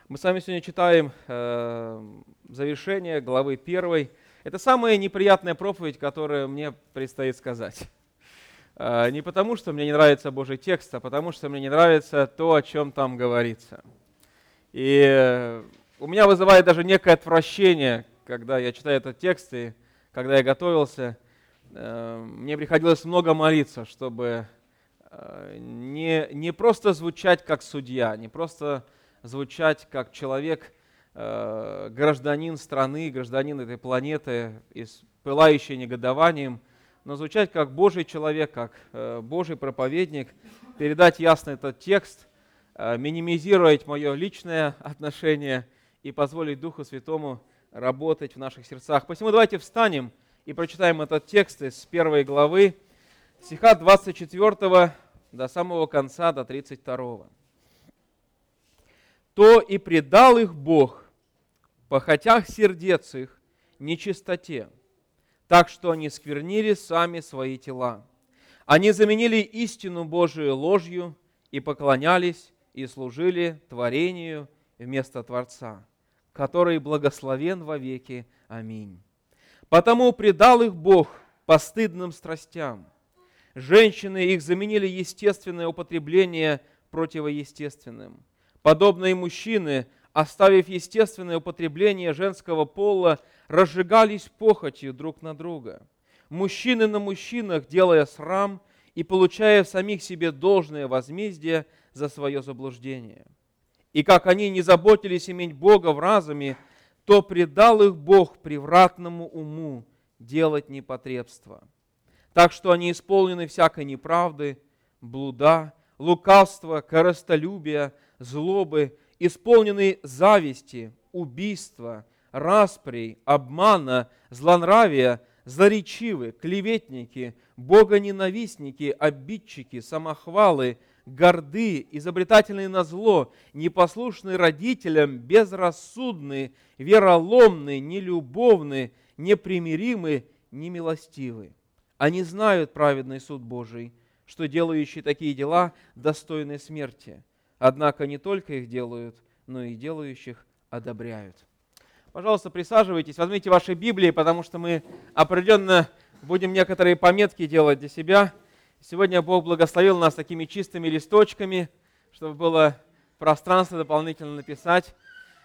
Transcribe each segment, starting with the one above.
Мы с вами сегодня читаем завершение главы 1. Это самая неприятная проповедь, которую мне предстоит сказать. Не потому, что мне не нравится Божий текст, а потому, что мне не нравится то, о чем там говорится. И у меня вызывает даже некое отвращение, когда я читаю этот текст, и когда я готовился, мне приходилось много молиться, чтобы не просто звучать как судья, не просто звучать как человек, гражданин страны, гражданин этой планеты, пылающий негодованием, но звучать как Божий человек, как Божий проповедник, передать ясно этот текст, минимизировать мое личное отношение и позволить Духу Святому работать в наших сердцах. Посему давайте встанем и прочитаем этот текст из 1 главы, стиха 24 до самого конца, до 32. «То и предал их Бог, похотях сердец их, нечистоте, так что они сквернили сами свои тела. Они заменили истину Божию ложью и поклонялись и служили творению вместо Творца, который благословен вовеки. Аминь. Потому предал их Бог постыдным страстям. Женщины их заменили естественное употребление противоестественным. Подобно и мужчины, оставив естественное употребление женского пола, разжигались похотью друг на друга. Мужчины на мужчинах, делая срам и получая в самих себе должное возмездие за свое заблуждение. И как они не заботились иметь Бога в разуме, то предал их Бог превратному уму делать непотребство. Так что они исполнены всякой неправды, блуда, лукавства, корыстолюбия, злобы, исполнены зависти, убийства, расприй, обмана, злонравия, злоречивы, клеветники, богоненавистники, обидчики, самохвалы, горды, изобретательные на зло, непослушные родителям, безрассудны, вероломны, нелюбовны, непримиримы, немилостивы. Они знают праведный суд Божий, что делающие такие дела достойны смерти. Однако не только их делают, но и делающих одобряют». Пожалуйста, присаживайтесь, возьмите ваши Библии, потому что мы определенно будем некоторые пометки делать для себя. Сегодня Бог благословил нас такими чистыми листочками, чтобы было пространство дополнительно написать.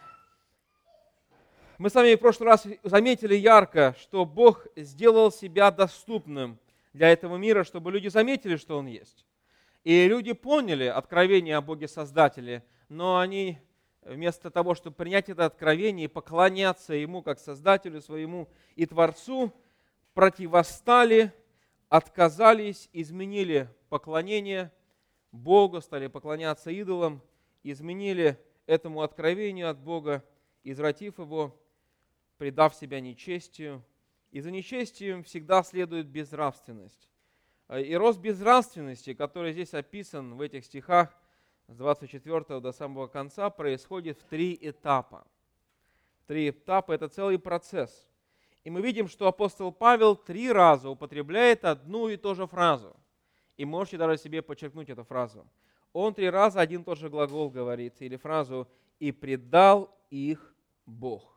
Мы с вами в прошлый раз заметили ярко, что Бог сделал себя доступным для этого мира, чтобы люди заметили, что Он есть. И люди поняли откровение о Боге Создателе, но они вместо того, чтобы принять это откровение и поклоняться Ему как Создателю своему и Творцу, противостали, отказались, изменили поклонение Богу, стали поклоняться идолам, изменили этому откровению от Бога, извратив его, предав себя нечестию. И за нечестием всегда следует безнравственность. И рост безнравственности, который здесь описан в этих стихах с 24 до самого конца, происходит в 3 этапа. 3 этапа – это целый процесс. И мы видим, что апостол Павел 3 раза употребляет одну и ту же фразу. И можете даже себе подчеркнуть эту фразу. Он 3 раза один и тот же глагол говорит, или фразу «и предал их Бог».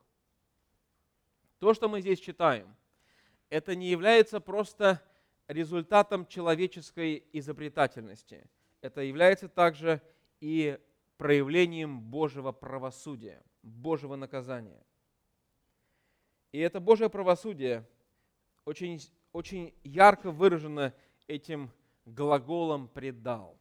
То, что мы здесь читаем, это не является просто результатом человеческой изобретательности. Это является также и проявлением Божьего правосудия, Божьего наказания. И это Божье правосудие очень, очень ярко выражено этим глаголом «предал».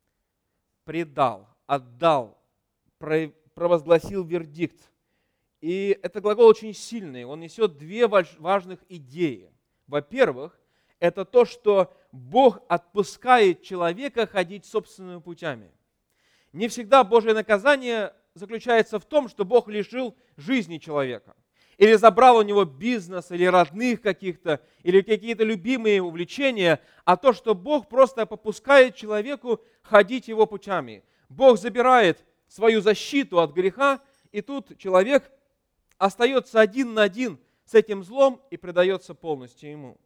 Предал, отдал, провозгласил вердикт. И этот глагол очень сильный, он несет 2 важных идеи. Во-первых, это то, что Бог отпускает человека ходить собственными путями. Не всегда Божье наказание заключается в том, что Бог лишил жизни человека, или забрал у него бизнес, или родных каких-то, или какие-то любимые увлечения, а то, что Бог просто попускает человеку ходить его путями. Бог забирает свою защиту от греха, и тут человек остается один на один с этим злом и предается полностью ему.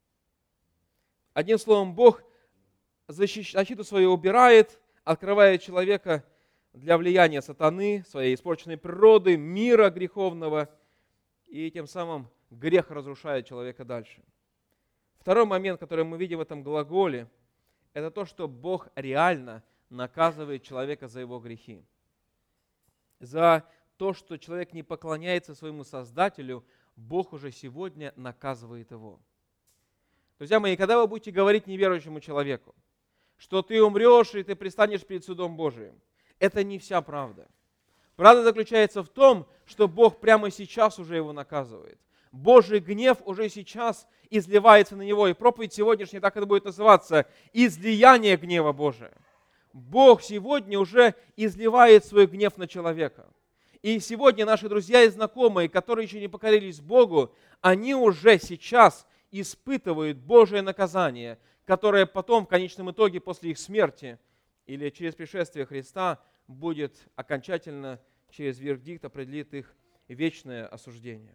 Одним словом, Бог защиту свою убирает, открывает человека для влияния сатаны, своей испорченной природы, мира греховного, и тем самым грех разрушает человека дальше. Второй момент, который мы видим в этом глаголе, это то, что Бог реально наказывает человека за его грехи. За то, что человек не поклоняется своему Создателю, Бог уже сегодня наказывает его. Друзья мои, когда вы будете говорить неверующему человеку, что ты умрешь и ты предстанешь перед судом Божиим, это не вся правда. Правда заключается в том, что Бог прямо сейчас уже его наказывает. Божий гнев уже сейчас изливается на него. И проповедь сегодняшняя так это будет называться: излияние гнева Божия. Бог сегодня уже изливает свой гнев на человека. И сегодня наши друзья и знакомые, которые еще не покорились Богу, они уже сейчас испытывают Божие наказание, которое потом, в конечном итоге, после их смерти или через пришествие Христа, будет окончательно через вердикт определит их вечное осуждение.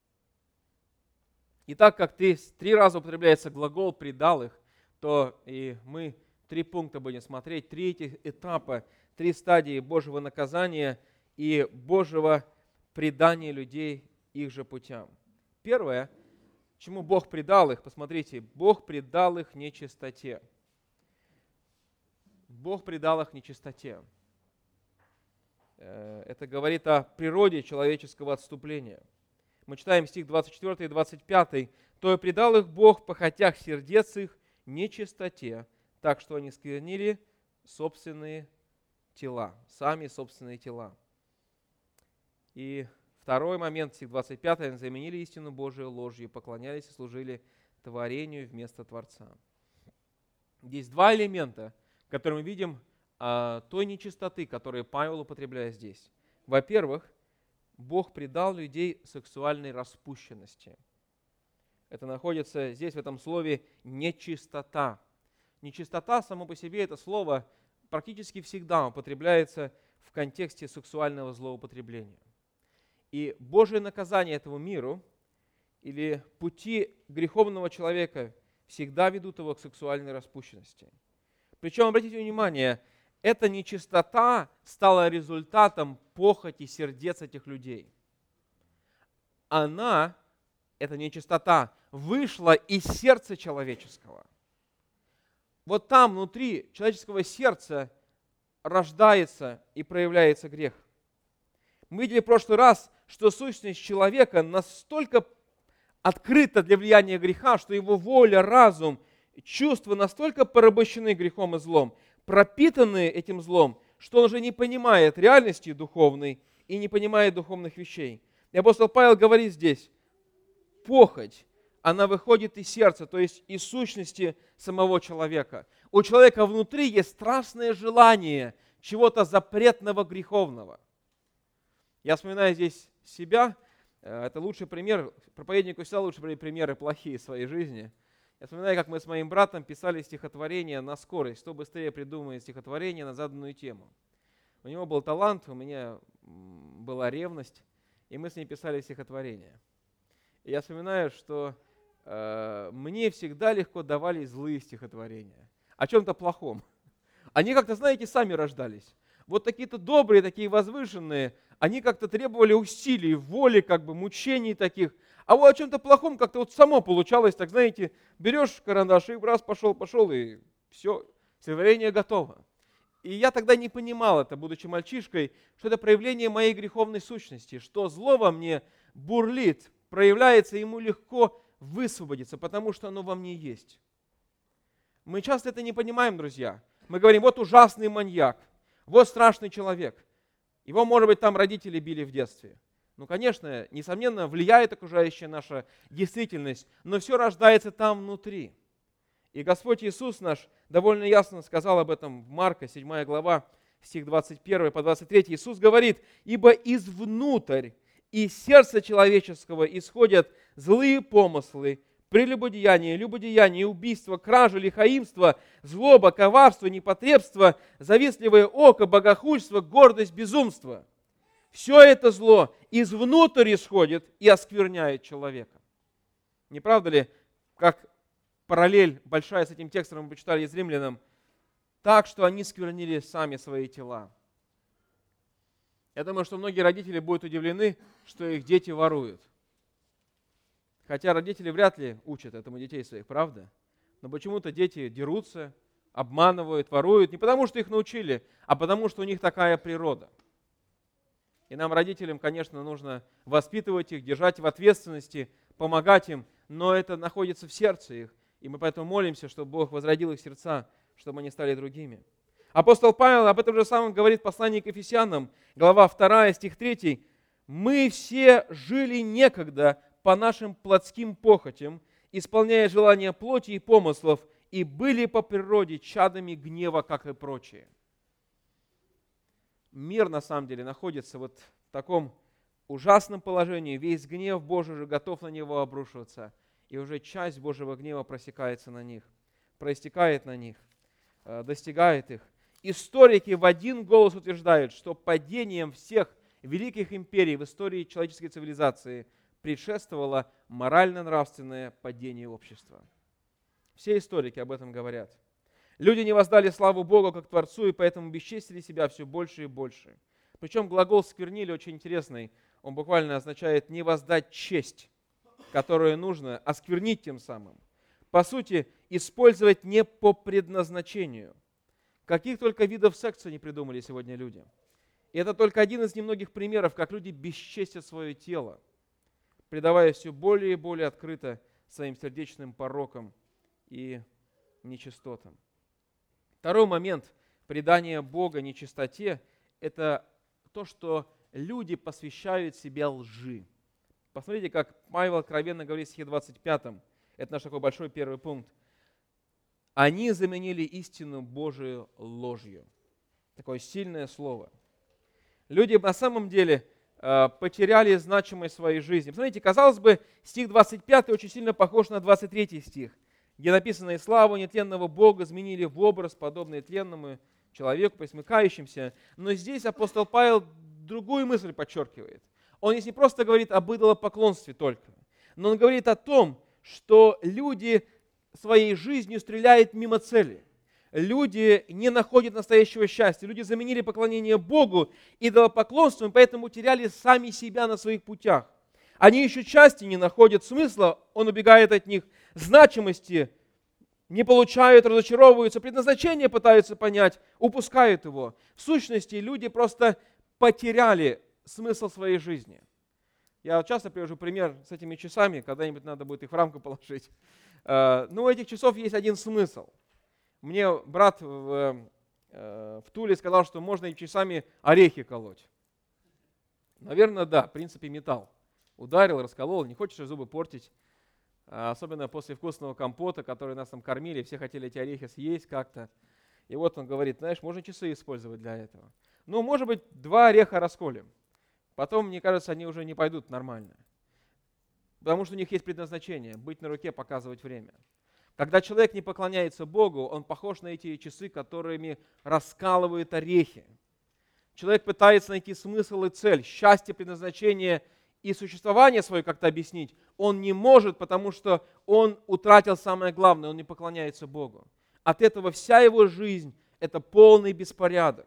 И так как 3 раза употребляется глагол «предал их», то и мы 3 пункта будем смотреть, 3 этих этапа, 3 стадии Божьего наказания и Божьего предания людей их же путям. Первое, чему Бог предал их, посмотрите, Бог предал их нечистоте. Бог предал их нечистоте. Это говорит о природе человеческого отступления. Мы читаем стих 24 и 25. «То и предал их Бог похотях сердец их нечистоте, так что они сквернили собственные тела, сами собственные тела». И второй момент, стих 25. «Они заменили истину Божию ложью, поклонялись и служили творению вместо Творца». Здесь 2 элемента, которые мы видим той нечистоты, которую Павел употребляет здесь. Во-первых, Бог предал людей сексуальной распущенности. Это находится здесь, в этом слове «нечистота». Нечистота само по себе, это слово практически всегда употребляется в контексте сексуального злоупотребления. И Божие наказание этому миру или пути греховного человека всегда ведут его к сексуальной распущенности. Причем, обратите внимание, эта нечистота стала результатом похоти сердец этих людей. Эта нечистота, вышла из сердца человеческого. Вот там, внутри человеческого сердца, рождается и проявляется грех. Мы видели в прошлый раз, что сущность человека настолько открыта для влияния греха, что его воля, разум, чувства настолько порабощены грехом и злом, пропитаны этим злом, что он уже не понимает реальности духовной и не понимает духовных вещей. И апостол Павел говорит здесь: похоть, она выходит из сердца, то есть из сущности самого человека. У человека внутри есть страстное желание чего-то запретного, греховного. Я вспоминаю здесь себя, это лучший пример, проповеднику всегда лучше примеры плохие в своей жизни. Я вспоминаю, как мы с моим братом писали стихотворение на скорость, что быстрее придумает стихотворение на заданную тему. У него был талант, у меня была ревность, и мы с ним писали стихотворение. И я вспоминаю, что мне всегда легко давались злые стихотворения о чем-то плохом. Они как-то, знаете, сами рождались. Вот такие-то добрые, такие возвышенные, они как-то требовали усилий, воли, мучений таких. А вот о чем-то плохом как-то вот само получалось, так знаете, берешь карандаш и раз пошел, и все, стихотворение готово. И я тогда не понимал это, будучи мальчишкой, что это проявление моей греховной сущности, что зло во мне бурлит, проявляется, ему легко высвободиться, потому что оно во мне есть. Мы часто это не понимаем, друзья. Мы говорим: вот ужасный маньяк, вот страшный человек. Его, может быть, там родители били в детстве. Ну, конечно, несомненно, влияет окружающая наша действительность, но все рождается там внутри. И Господь Иисус наш довольно ясно сказал об этом в Марка, 7 глава, стих 21 по 23. Иисус говорит: «Ибо извнутрь, из сердца человеческого исходят злые помыслы, прелюбодеяние, любодеяние, убийство, кража, лихаимство, злоба, коварство, непотребство, завистливое око, богохульство, гордость, безумство». Все это зло извнутрь исходит и оскверняет человека. Не правда ли, как параллель большая с этим текстом мы почитали из Римлянам, так что они сквернили сами свои тела. Я думаю, что многие родители будут удивлены, что их дети воруют. Хотя родители вряд ли учат этому детей своих, правда? Но почему-то дети дерутся, обманывают, воруют. Не потому, что их научили, а потому, что у них такая природа. И нам, родителям, конечно, нужно воспитывать их, держать в ответственности, помогать им, но это находится в сердце их. И мы поэтому молимся, чтобы Бог возродил их сердца, чтобы они стали другими. Апостол Павел об этом же самом говорит в послании к Ефесянам, глава 2, стих 3. «Мы все жили некогда по нашим плотским похотям, исполняя желания плоти и помыслов, и были по природе чадами гнева, как и прочие». Мир, на самом деле, находится вот в таком ужасном положении. Весь гнев Божий уже готов на него обрушиваться. И уже часть Божьего гнева просекается на них, проистекает на них, достигает их. Историки в один голос утверждают, что падением всех великих империй в истории человеческой цивилизации предшествовало морально-нравственное падение общества. Все историки об этом говорят. Люди не воздали славу Богу как Творцу, и поэтому бесчестили себя все больше и больше. Причем глагол «сквернили» очень интересный. Он буквально означает «не воздать честь», которую нужно осквернить тем самым. По сути, использовать не по предназначению. Каких только видов секса не придумали сегодня люди. И это только один из немногих примеров, как люди бесчестят свое тело, предавая все более и более открыто своим сердечным порокам и нечистотам. Второй момент предания Бога нечистоте – это то, что люди посвящают себя лжи. Посмотрите, как Павел откровенно говорит в стихе 25. Это наш такой большой первый пункт. Они заменили истину Божию ложью. Такое сильное слово. Люди на самом деле потеряли значимость своей жизни. Посмотрите, казалось бы, стих 25 очень сильно похож на 23 стих, где написано: «И славу нетленного Бога изменили в образ, подобный тленному человеку, пресмыкающимся». Но здесь апостол Павел другую мысль подчеркивает. Он здесь не просто говорит об идолопоклонстве только, но он говорит о том, что люди своей жизнью стреляют мимо цели. Люди не находят настоящего счастья. Люди заменили поклонение Богу идолопоклонством, поэтому теряли сами себя на своих путях. Они ищут счастья, не находят смысла, он убегает от них, значимости не получают, разочаровываются, предназначение пытаются понять, упускают его. В сущности, люди просто потеряли смысл своей жизни. Я часто привожу пример с этими часами, когда-нибудь надо будет их в рамку положить. Но у этих часов есть один смысл. Мне брат в Туле сказал, что можно и часами орехи колоть. Наверное, да, в принципе металл. Ударил, расколол, не хочешь зубы портить. Особенно после вкусного компота, который нас там кормили, все хотели эти орехи съесть как-то. И вот он говорит: знаешь, можно часы использовать для этого. Ну, может быть, 2 ореха расколем. Потом, мне кажется, они уже не пойдут нормально. Потому что у них есть предназначение – быть на руке, показывать время. Когда человек не поклоняется Богу, он похож на эти часы, которыми раскалывают орехи. Человек пытается найти смысл и цель, счастье, предназначение и существование свое как-то объяснить. Он не может, потому что он утратил самое главное, он не поклоняется Богу. От этого вся его жизнь – это полный беспорядок.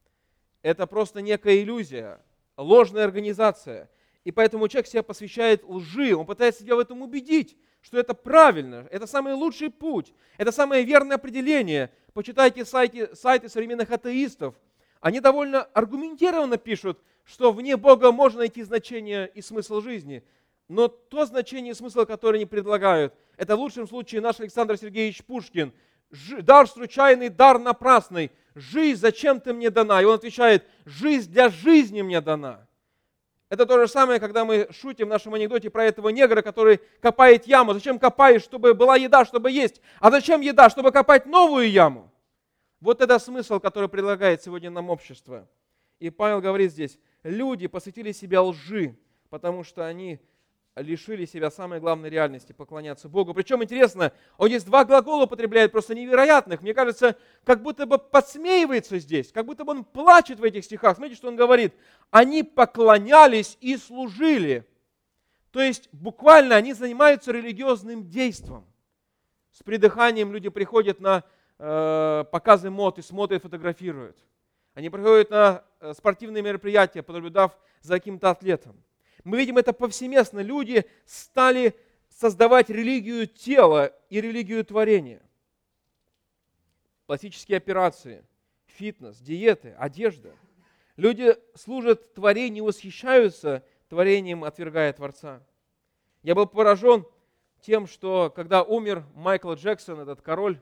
Это просто некая иллюзия, ложная организация. И поэтому человек себя посвящает лжи, он пытается себя в этом убедить, что это правильно, это самый лучший путь, это самое верное определение. Почитайте сайты современных атеистов. Они довольно аргументированно пишут, что вне Бога можно найти значение и смысл жизни. Но то значение и смысл, которое они предлагают, это в лучшем случае наш Александр Сергеевич Пушкин. Дар случайный, дар напрасный. Жизнь зачем ты мне дана? И он отвечает: жизнь для жизни мне дана. Это то же самое, когда мы шутим в нашем анекдоте про этого негра, который копает яму. Зачем копаешь? Чтобы была еда, чтобы есть. А зачем еда? Чтобы копать новую яму. Вот это смысл, который предлагает сегодня нам общество. И Павел говорит здесь: люди посвятили себя лжи, потому что они лишили себя самой главной реальности – поклоняться Богу. Причем интересно, он здесь 2 глагола употребляет, просто невероятных. Мне кажется, как будто бы подсмеивается здесь, как будто бы он плачет в этих стихах. Смотрите, что он говорит. Они поклонялись и служили. То есть буквально они занимаются религиозным действом. С придыханием люди приходят на показы мод и смотрят, фотографируют. Они приходят на спортивные мероприятия, понаблюдав за каким-то атлетом. Мы видим это повсеместно. Люди стали создавать религию тела и религию творения. Пластические операции, фитнес, диеты, одежда. Люди служат творению, восхищаются творением, отвергая Творца. Я был поражен тем, что когда умер Майкл Джексон, этот король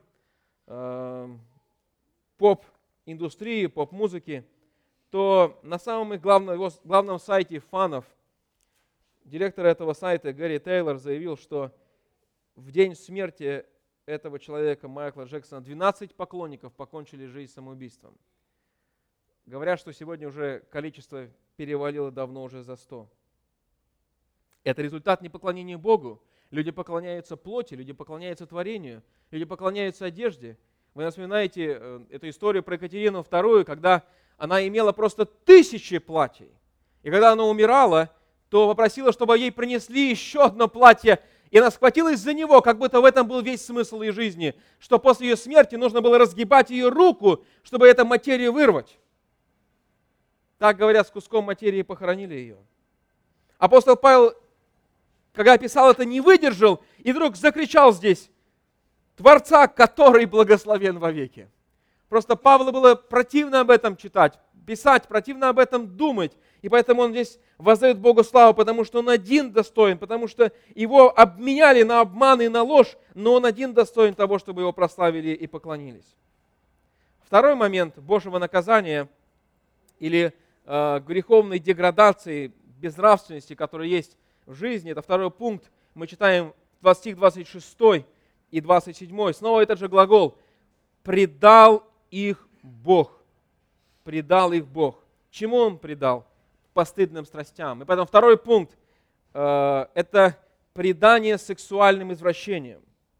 поп-индустрии, поп-музыки, то на самом главном сайте фанов директор этого сайта Гэри Тейлор заявил, что в день смерти этого человека, Майкла Джексона, 12 поклонников покончили жизнь самоубийством. Говорят, что сегодня уже количество перевалило давно уже за 100. Это результат непоклонения Богу. Люди поклоняются плоти, люди поклоняются творению, люди поклоняются одежде. Вы вспоминаете эту историю про Екатерину II, когда она имела просто 1000 платьей. И когда она умирала, то попросила, чтобы ей принесли еще одно платье, и она схватилась за него, как будто в этом был весь смысл ее жизни, что после ее смерти нужно было разгибать ее руку, чтобы эту материю вырвать. Так, говорят, с куском материи похоронили ее. Апостол Павел, когда писал это, не выдержал и вдруг закричал здесь: Творца, который благословен вовеки. Просто Павлу было противно об этом читать, писать, противно об этом думать. И поэтому он здесь воздает Богу славу, потому что он один достоин, потому что его обменяли на обман и на ложь, но он один достоин того, чтобы его прославили и поклонились. Второй момент Божьего наказания или греховной деградации, безнравственности, которая есть в жизни, это второй пункт. Мы читаем стих 26 и 27. Снова этот же глагол. «Предал их Бог». Предал их Бог. Чему он предал? Постыдным страстям. И поэтому второй пункт – это предание сексуальным извращениям.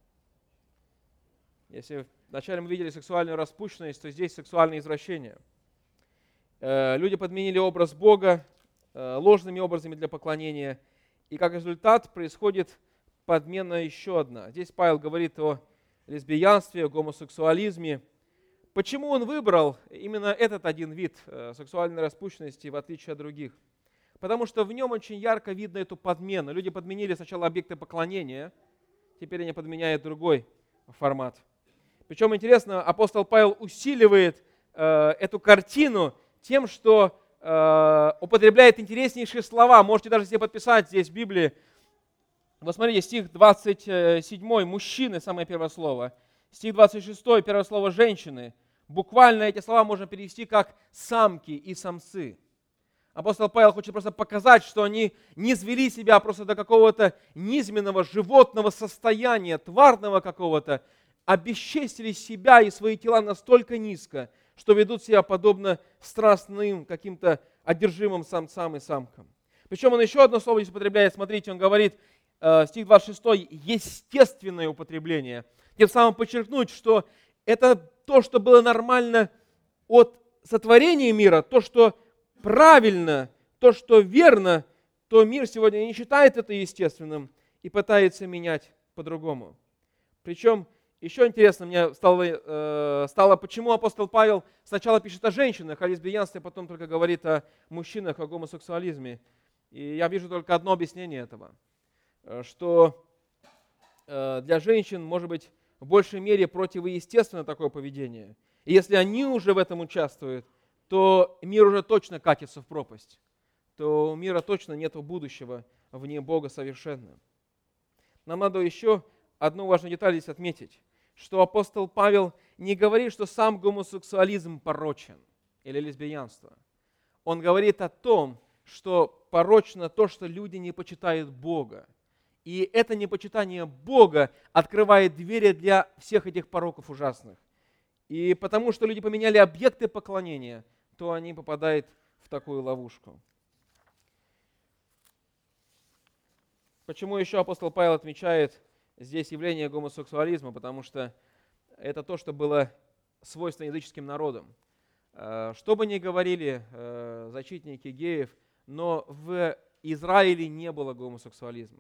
Если вначале мы видели сексуальную распущенность, то здесь сексуальное извращение. Люди подменили образ Бога ложными образами для поклонения. И как результат происходит подмена еще одна. Здесь Павел говорит о лесбиянстве, о гомосексуализме. Почему он выбрал именно этот один вид сексуальной распущенности, в отличие от других? Потому что в нем очень ярко видно эту подмену. Люди подменили сначала объекты поклонения, теперь они подменяют другой формат. Причем интересно, апостол Павел усиливает эту картину тем, что употребляет интереснейшие слова. Можете даже себе подписать здесь в Библии. Вот смотрите, стих 27, мужчины, самое первое слово. Стих 26, первое слово женщины. Буквально эти слова можно перевести как самки и самцы. Апостол Павел хочет просто показать, что они не звели себя просто до какого-то низменного животного состояния, тварного какого-то, обесчестили себя и свои тела настолько низко, что ведут себя подобно страстным каким-то одержимым самцам и самкам. Причем он еще одно слово здесь употребляет, смотрите, он говорит, стих 26, естественное употребление. Тем самым подчеркнуть, что это то, что было нормально от сотворения мира, то, что правильно, то, что верно, то мир сегодня не считает это естественным и пытается менять по-другому. Причем еще интересно мне стало, почему апостол Павел сначала пишет о женщинах, о лесбиянстве, а потом только говорит о мужчинах, о гомосексуализме. И я вижу только одно объяснение этого, что для женщин может быть в большей мере противоестественно такое поведение. И если они уже в этом участвуют, то мир уже точно катится в пропасть, то у мира точно нет будущего вне Бога совершенно. Нам надо еще одну важную деталь здесь отметить, что апостол Павел не говорит, что сам гомосексуализм порочен или лесбиянство. Он говорит о том, что порочно то, что люди не почитают Бога. И это непочитание Бога открывает двери для всех этих пороков ужасных. И потому что люди поменяли объекты поклонения, то они попадают в такую ловушку. Почему еще апостол Павел отмечает здесь явление гомосексуализма? Потому что это то, что было свойственно языческим народам. Что бы ни говорили защитники геев, но в Израиле не было гомосексуализма.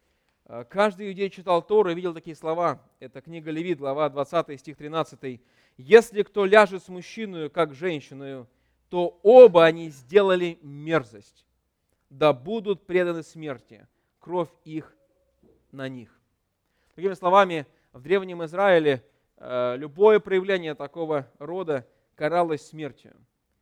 Каждый иудей читал Тору и видел такие слова. Это книга Левит, глава 20, стих 13. Если кто ляжет с мужчиной, как женщиной, то оба они сделали мерзость, да будут преданы смерти, кровь их на них». Другими словами, в Древнем Израиле любое проявление такого рода каралось смертью,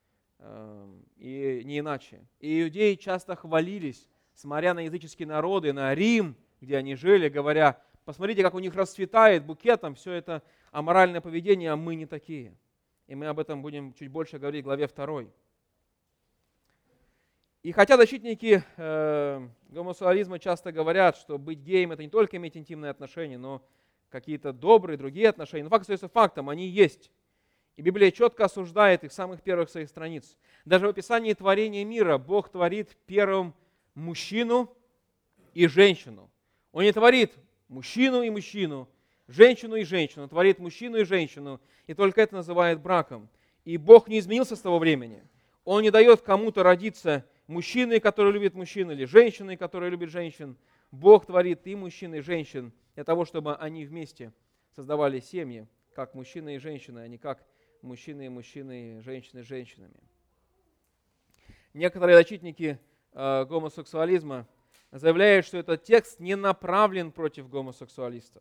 и не иначе. И иудеи часто хвалились, смотря на языческие народы, на Рим, где они жили, говоря: посмотрите, как у них расцветает букетом все это аморальное поведение, а мы не такие. И мы об этом будем чуть больше говорить в главе 2. И хотя защитники гомосексуализма часто говорят, что быть геем — это не только иметь интимные отношения, но какие-то добрые другие отношения, но факт остается фактом, они есть. И Библия четко осуждает их с самых первых своих страниц. Даже в описании творения мира Бог творит первым мужчину и женщину. Он не творит мужчину и мужчину, женщину и женщину, он творит мужчину и женщину, и только это называет браком. И Бог не изменился с того времени. Он не дает кому-то родиться мужчиной, который любит мужчин, или женщиной, которая любит женщин. Бог творит и мужчин, и женщин для того, чтобы они вместе создавали семьи, как мужчина и женщина, а не как мужчины и мужчины, женщины с женщинами. Некоторые защитники гомосексуализма заявляют, что этот текст не направлен против гомосексуалистов.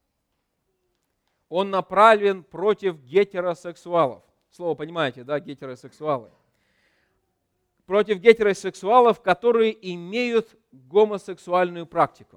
Он направлен против гетеросексуалов. Слово понимаете, да, гетеросексуалы. Против гетеросексуалов, которые имеют гомосексуальную практику.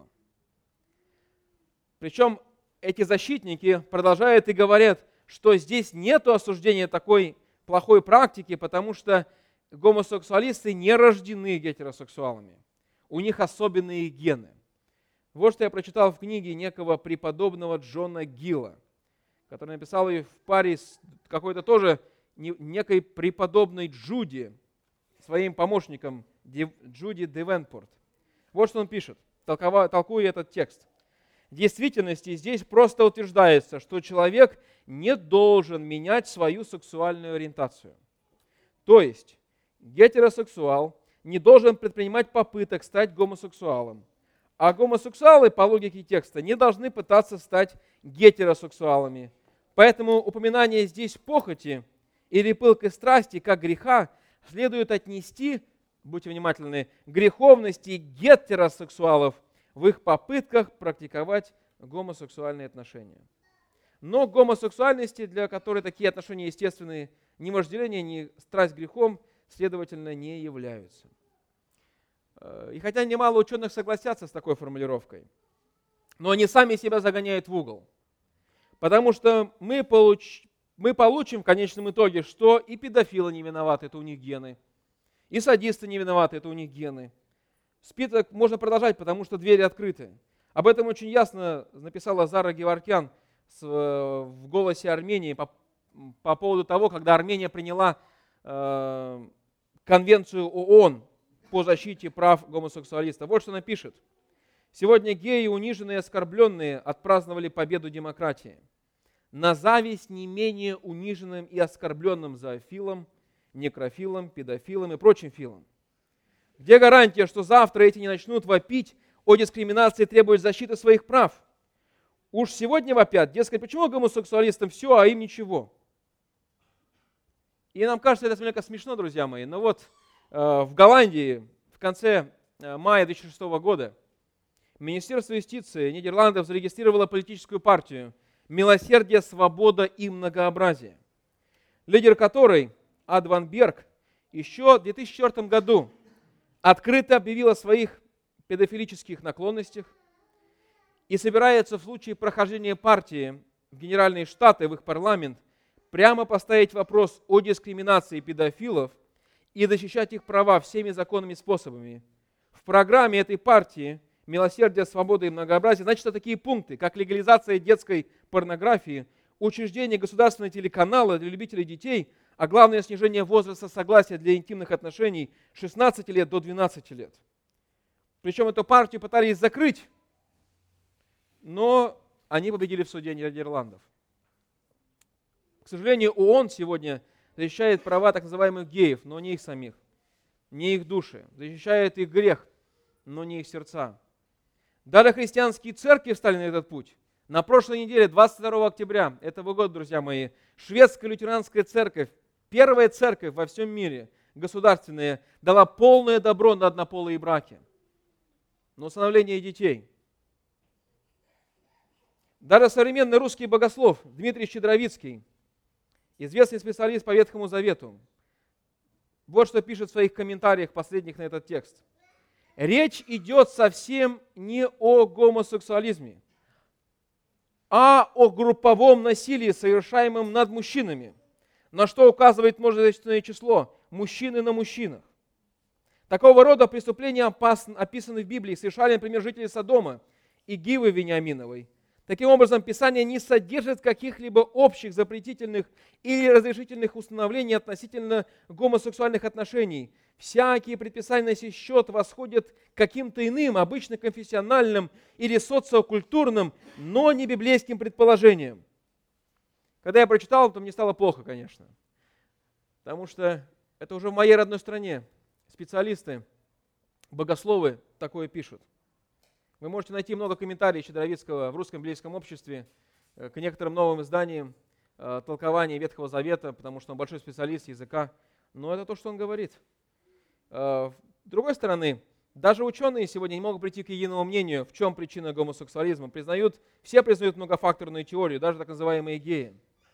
Причем эти защитники продолжают и говорят, что здесь нет осуждения такой плохой практики, потому что гомосексуалисты не рождены гетеросексуалами. У них особенные гены. Вот что я прочитал в книге некого преподобного Джона Гилла, который написал ее в паре с какой-то тоже некой преподобной Джуди, своим помощником Джуди Девенпорт. Вот что он пишет, толкуя этот текст. В действительности здесь просто утверждается, что человек не должен менять свою сексуальную ориентацию. То есть гетеросексуал не должен предпринимать попыток стать гомосексуалом, а гомосексуалы, по логике текста, не должны пытаться стать гетеросексуалами. Поэтому упоминание здесь похоти или пылкой страсти как греха следует отнести, будьте внимательны, греховности гетеросексуалов в их попытках практиковать гомосексуальные отношения. Но гомосексуальности, для которой такие отношения естественные, ни вожделение, ни страсть к грехом, следовательно, не являются. И хотя немало ученых согласятся с такой формулировкой, но они сами себя загоняют в угол. Потому что мы получим в конечном итоге, что и педофилы не виноваты, это у них гены, и садисты не виноваты, это у них гены. Список можно продолжать, потому что двери открыты. Об этом очень ясно написала Зара Геворкян в «Голосе Армении» по поводу того, когда Армения приняла Конвенцию ООН по защите прав гомосексуалистов. Вот что она пишет. «Сегодня геи, униженные и оскорбленные, отпраздновали победу демократии. На зависть не менее униженным и оскорбленным зоофилам, некрофилам, педофилам и прочим филам. Где гарантия, что завтра эти не начнут вопить о дискриминации и требовать защиты своих прав? Уж сегодня вопят, дескать, почему гомосексуалистам все, а им ничего?» И нам кажется, это слегка смешно, друзья мои, но вот в Голландии в конце мая 2006 года Министерство юстиции Нидерландов зарегистрировало политическую партию «Милосердие, свобода и многообразие», лидер которой, Ад ван Берг, еще в 2004 году открыто объявил о своих педофилических наклонностях и собирается в случае прохождения партии в Генеральные Штаты, в их парламент, прямо поставить вопрос о дискриминации педофилов и защищать их права всеми законными способами. В программе этой партии «Милосердие, свобода и многообразие» значатся такие пункты, как легализация детской порнографии, учреждение государственного телеканала для любителей детей, а главное снижение возраста согласия для интимных отношений с 16 лет до 12 лет. Причем эту партию пытались закрыть, но они победили в суде Нидерландов. К сожалению, ООН сегодня защищает права так называемых геев, но не их самих, не их души. Защищает их грех, но не их сердца. Даже христианские церкви встали на этот путь. На прошлой неделе, 22 октября этого года, друзья мои, Шведская лютеранская церковь, первая церковь во всем мире, государственная, дала полное добро на однополые браки, на усыновление детей. Даже современный русский богослов Дмитрий Щедровицкий, известный специалист по Ветхому Завету, вот что пишет в своих комментариях последних на этот текст. Речь идет совсем не о гомосексуализме, а о групповом насилии, совершаемом над мужчинами, на что указывает множественное число – мужчины на мужчинах. Такого рода преступления описаны в Библии, совершали, например, жители Содома и Гивы Вениаминовой. Таким образом, Писание не содержит каких-либо общих запретительных или разрешительных установлений относительно гомосексуальных отношений. Всякие предписания на сей счет восходят к каким-то иным, обычно конфессиональным или социокультурным, но не библейским предположениям. Когда я прочитал, то мне стало плохо, конечно. Потому что это уже в моей родной стране специалисты, богословы такое пишут. Вы можете найти много комментариев Щедровицкого в русском библейском обществе к некоторым новым изданиям, толкования Ветхого Завета, потому что он большой специалист языка. Но это то, что он говорит. С другой стороны, даже ученые сегодня не могут прийти к единому мнению, в чем причина гомосексуализма. Все признают многофакторную теорию, даже так называемые геи.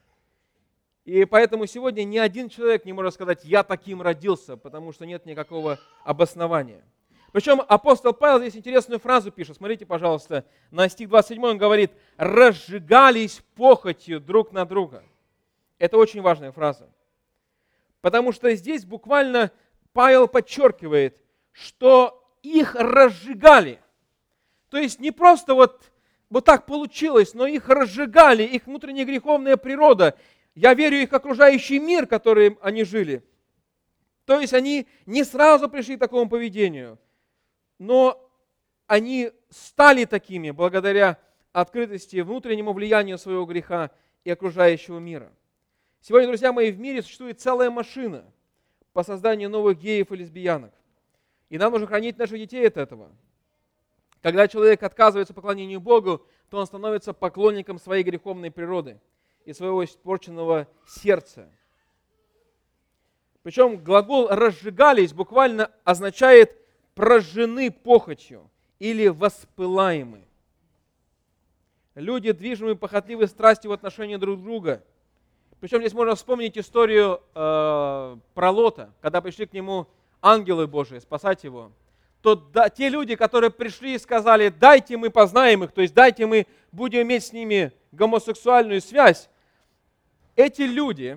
И поэтому сегодня ни один человек не может сказать «я таким родился», потому что нет никакого обоснования. Причем апостол Павел здесь интересную фразу пишет. Смотрите, пожалуйста, на стих 27 он говорит «разжигались похотью друг на друга». Это очень важная фраза. Потому что здесь буквально Павел подчеркивает, что их разжигали. То есть не просто вот так получилось, но их разжигали, их внутренняя греховная природа. Я верю, их окружающий мир, в котором они жили. То есть они не сразу пришли к такому поведению, но они стали такими благодаря открытости, внутреннему влиянию своего греха и окружающего мира. Сегодня, друзья мои, в мире существует целая машина по созданию новых геев и лесбиянок. И нам нужно хранить наших детей от этого. Когда человек отказывается поклонению Богу, то он становится поклонником своей греховной природы и своего испорченного сердца. Причем глагол «разжигались» буквально означает «прожжены похотью» или «воспылаемы». Люди, движимые похотливой страстью в отношении друг друга. Причем здесь можно вспомнить историю про Лота, когда пришли к нему ангелы Божии спасать его. Те люди, которые пришли и сказали, дайте мы познаем их, то есть дайте мы будем иметь с ними гомосексуальную связь, эти люди,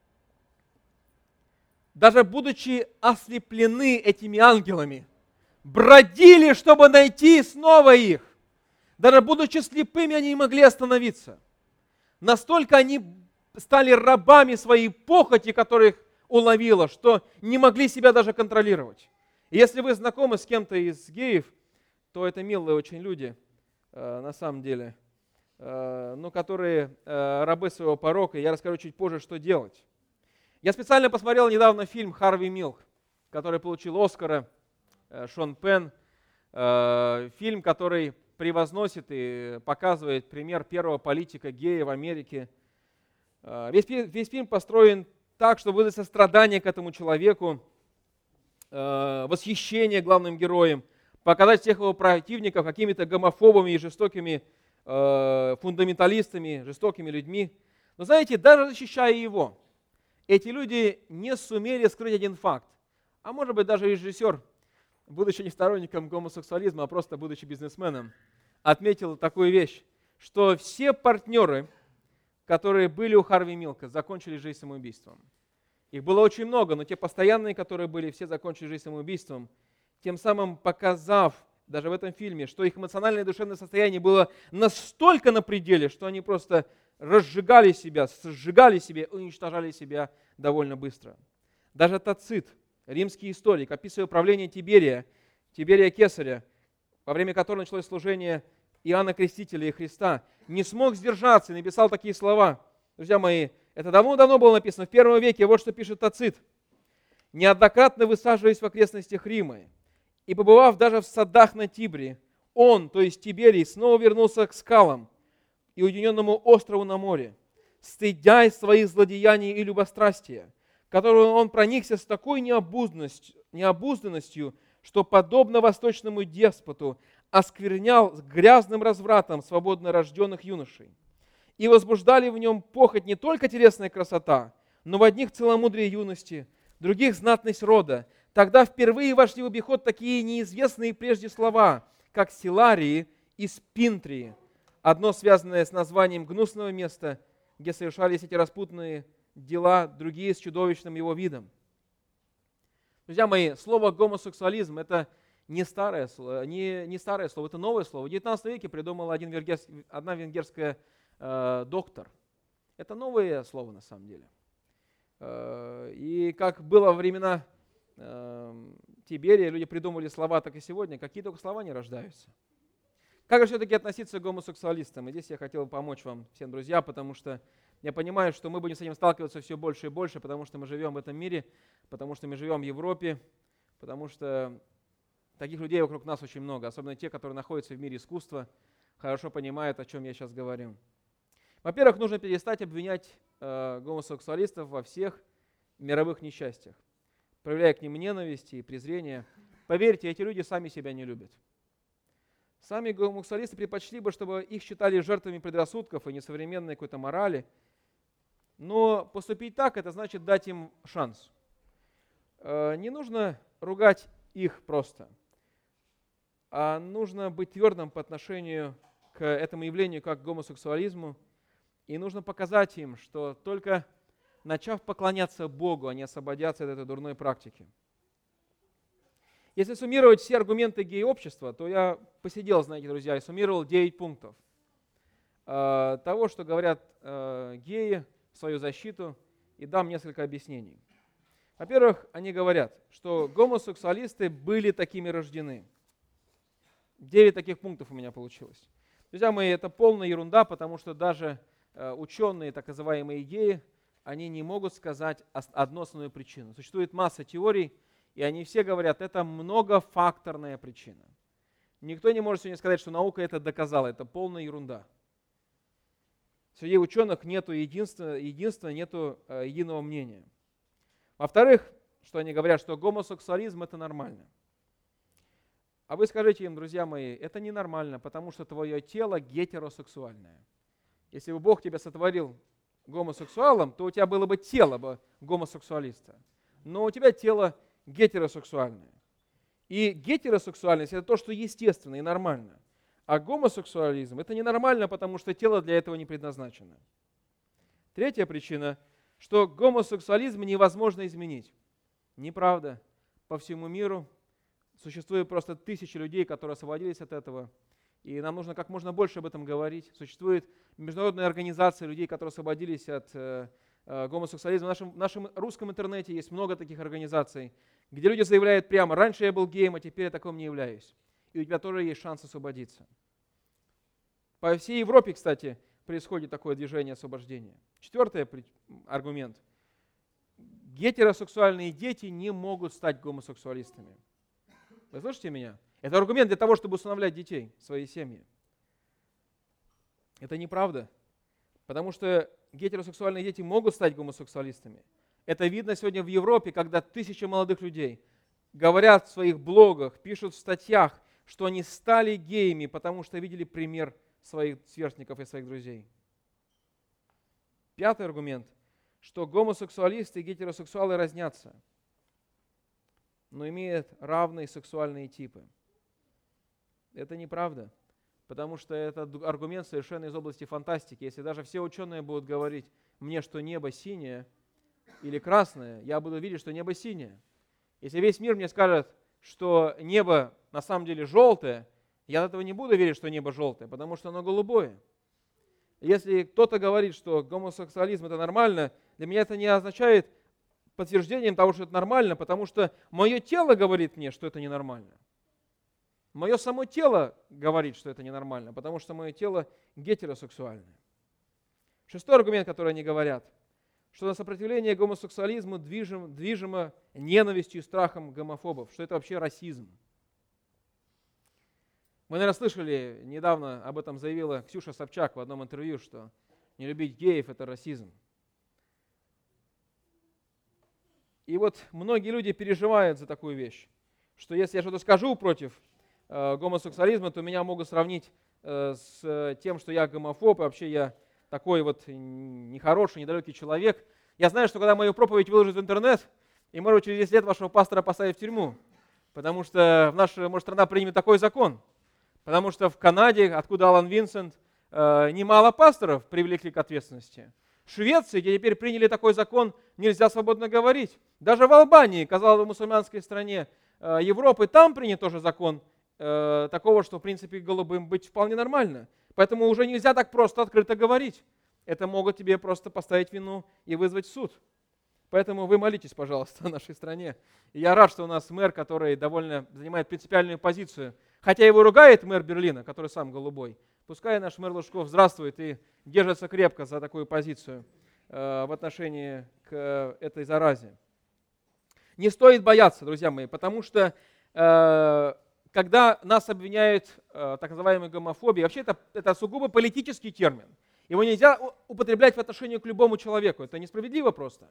даже будучи ослеплены этими ангелами, бродили, чтобы найти снова их. Даже будучи слепыми, они не могли остановиться. Настолько они стали рабами своей похоти, которая их уловила, что не могли себя даже контролировать. И если вы знакомы с кем-то из геев, то это милые очень люди, на самом деле, которые рабы своего порока. Я расскажу чуть позже, что делать. Я специально посмотрел недавно фильм «Харви Милк», который получил Оскара, Шон Пенн. Фильм, который превозносит и показывает пример первого политика гея в Америке. Весь фильм построен так, чтобы вызвать сострадание к этому человеку, восхищение главным героем, показать всех его противников какими-то гомофобами и жестокими фундаменталистами, жестокими людьми. Но знаете, даже защищая его, эти люди не сумели скрыть один факт. А может быть, даже режиссер, будучи не сторонником гомосексуализма, а просто будучи бизнесменом, отметил такую вещь, что все партнеры, которые были у Харви Милка, закончили жизнь самоубийством. Их было очень много, но те постоянные, которые были, все закончили жизнь самоубийством, тем самым показав даже в этом фильме, что их эмоциональное и душевное состояние было настолько на пределе, что они просто разжигали себя, сжигали себя, уничтожали себя довольно быстро. Даже Тацит, римский историк, описывая правление Тиберия Кесаря, во время которого началось служение Иоанна Крестителя и Христа, не смог сдержаться и написал такие слова. Друзья мои, это давно-давно было написано, в первом веке, вот что пишет Тацит. «Неоднократно высаживаясь в окрестностях Рима и побывав даже в садах на Тибре, он, то есть Тиберий, снова вернулся к скалам, и уединенному острову на море, стыдясь своих злодеяний и любострастия, которую он проникся с такой необузданностью, что, подобно восточному деспоту, осквернял грязным развратом свободно рожденных юношей. И возбуждали в нем похоть не только телесная красота, но в одних целомудрие юности, других знатность рода. Тогда впервые вошли в обиход такие неизвестные прежде слова, как силарии и спинтрии, одно связанное с названием гнусного места, где совершались эти распутные дела, другие с чудовищным его видом. Друзья мои, слово гомосексуализм – это не старое слово, это новое слово. В 19 веке придумала одна венгерская доктор. Это новое слово на самом деле. И как было во времена Тиберия, люди придумывали слова, так и сегодня, какие только слова не рождаются. Как же все-таки относиться к гомосексуалистам? И здесь я хотел помочь вам всем, друзья, потому что я понимаю, что мы будем с этим сталкиваться все больше и больше, потому что мы живем в этом мире, потому что мы живем в Европе, потому что таких людей вокруг нас очень много, особенно те, которые находятся в мире искусства, хорошо понимают, о чем я сейчас говорю. Во-первых, нужно перестать обвинять гомосексуалистов во всех мировых несчастьях, проявляя к ним ненависть и презрение. Поверьте, эти люди сами себя не любят. Сами гомосексуалисты предпочли бы, чтобы их считали жертвами предрассудков и несовременной какой-то морали. Но поступить так, это значит дать им шанс. Не нужно ругать их просто, а нужно быть твердым по отношению к этому явлению, как к гомосексуализму. И нужно показать им, что только начав поклоняться Богу, они освободятся от этой дурной практики. Если суммировать все аргументы гей-общества, то я посидел, знаете, друзья, и суммировал 9 пунктов того, что говорят геи в свою защиту, и дам несколько объяснений. Во-первых, они говорят, что гомосексуалисты были такими рождены. 9 таких пунктов у меня получилось. Друзья мои, это полная ерунда, потому что даже ученые, так называемые геи, они не могут сказать одну основную причину. Существует масса теорий, и они все говорят, это многофакторная причина. Никто не может сегодня сказать, что наука это доказала, это полная ерунда. Среди ученых нету единства, нету единого мнения. Во-вторых, что они говорят, что гомосексуализм это нормально. А вы скажите им, друзья мои, это ненормально, потому что твое тело гетеросексуальное. Если бы Бог тебя сотворил гомосексуалом, то у тебя было бы тело гомосексуалиста. Но у тебя тело гетеросексуальное. И гетеросексуальность – это то, что естественно и нормально. А гомосексуализм – это ненормально, потому что тело для этого не предназначено. Третья причина, что гомосексуализм невозможно изменить. Неправда. По всему миру существует просто тысячи людей, которые освободились от этого. И нам нужно как можно больше об этом говорить. Существует международная организация людей, которые освободились от гомосексуализма. В нашем русском интернете есть много таких организаций, где люди заявляют прямо, раньше я был геем, а теперь я таким не являюсь. И у тебя тоже есть шанс освободиться. По всей Европе, кстати, происходит такое движение освобождения. Четвертый аргумент. Гетеросексуальные дети не могут стать гомосексуалистами. Вы слышите меня? Это аргумент для того, чтобы усыновлять детей в своей семье. Это неправда. Потому что гетеросексуальные дети могут стать гомосексуалистами. Это видно сегодня в Европе, когда тысячи молодых людей говорят в своих блогах, пишут в статьях, что они стали геями, потому что видели пример своих сверстников и своих друзей. Пятый аргумент, что гомосексуалисты и гетеросексуалы разнятся, но имеют равные сексуальные типы. Это неправда, потому что это аргумент совершенно из области фантастики. Если даже все ученые будут говорить мне, что небо синее или красное, я буду видеть, что небо синее. Если весь мир мне скажет, что небо на самом деле желтое, я от этого не буду верить, что небо желтое, потому что оно голубое. Если кто-то говорит, что гомосексуализм это нормально, для меня это не означает подтверждением того, что это нормально, потому что мое тело говорит мне, что это ненормально. Мое само тело говорит, что это ненормально, потому что мое тело гетеросексуальное. Шестой аргумент, который они говорят, что на сопротивление гомосексуализму движимо ненавистью и страхом гомофобов, что это вообще расизм. Вы, наверное, слышали, недавно об этом заявила Ксюша Собчак в одном интервью, что не любить геев – это расизм. И вот многие люди переживают за такую вещь, что если я что-то скажу против гомосексуализма, то меня могут сравнить с тем, что я гомофоб, и вообще я такой вот нехороший, недалекий человек. Я знаю, что когда мою проповедь выложат в интернет, и, может быть, через 10 лет вашего пастора посадят в тюрьму, потому что в наша, может, страна примет такой закон. Потому что в Канаде, откуда Алан Винсент, немало пасторов привлекли к ответственности. В Швеции, где теперь приняли такой закон, нельзя свободно говорить. Даже в Албании, казалось бы, мусульманской стране Европы, там принят тоже закон такого, что, в принципе, голубым быть вполне нормально. Поэтому уже нельзя так просто открыто говорить. Это могут тебе просто поставить вину и вызвать суд. Поэтому вы молитесь, пожалуйста, о нашей стране. И я рад, что у нас мэр, который довольно занимает принципиальную позицию. Хотя его ругает мэр Берлина, который сам голубой. Пускай наш мэр Лужков здравствует и держится крепко за такую позицию в отношении к этой заразе. Не стоит бояться, друзья мои, потому что когда нас обвиняют в так называемой гомофобии, вообще это сугубо политический термин. Его нельзя употреблять в отношении к любому человеку. Это несправедливо просто.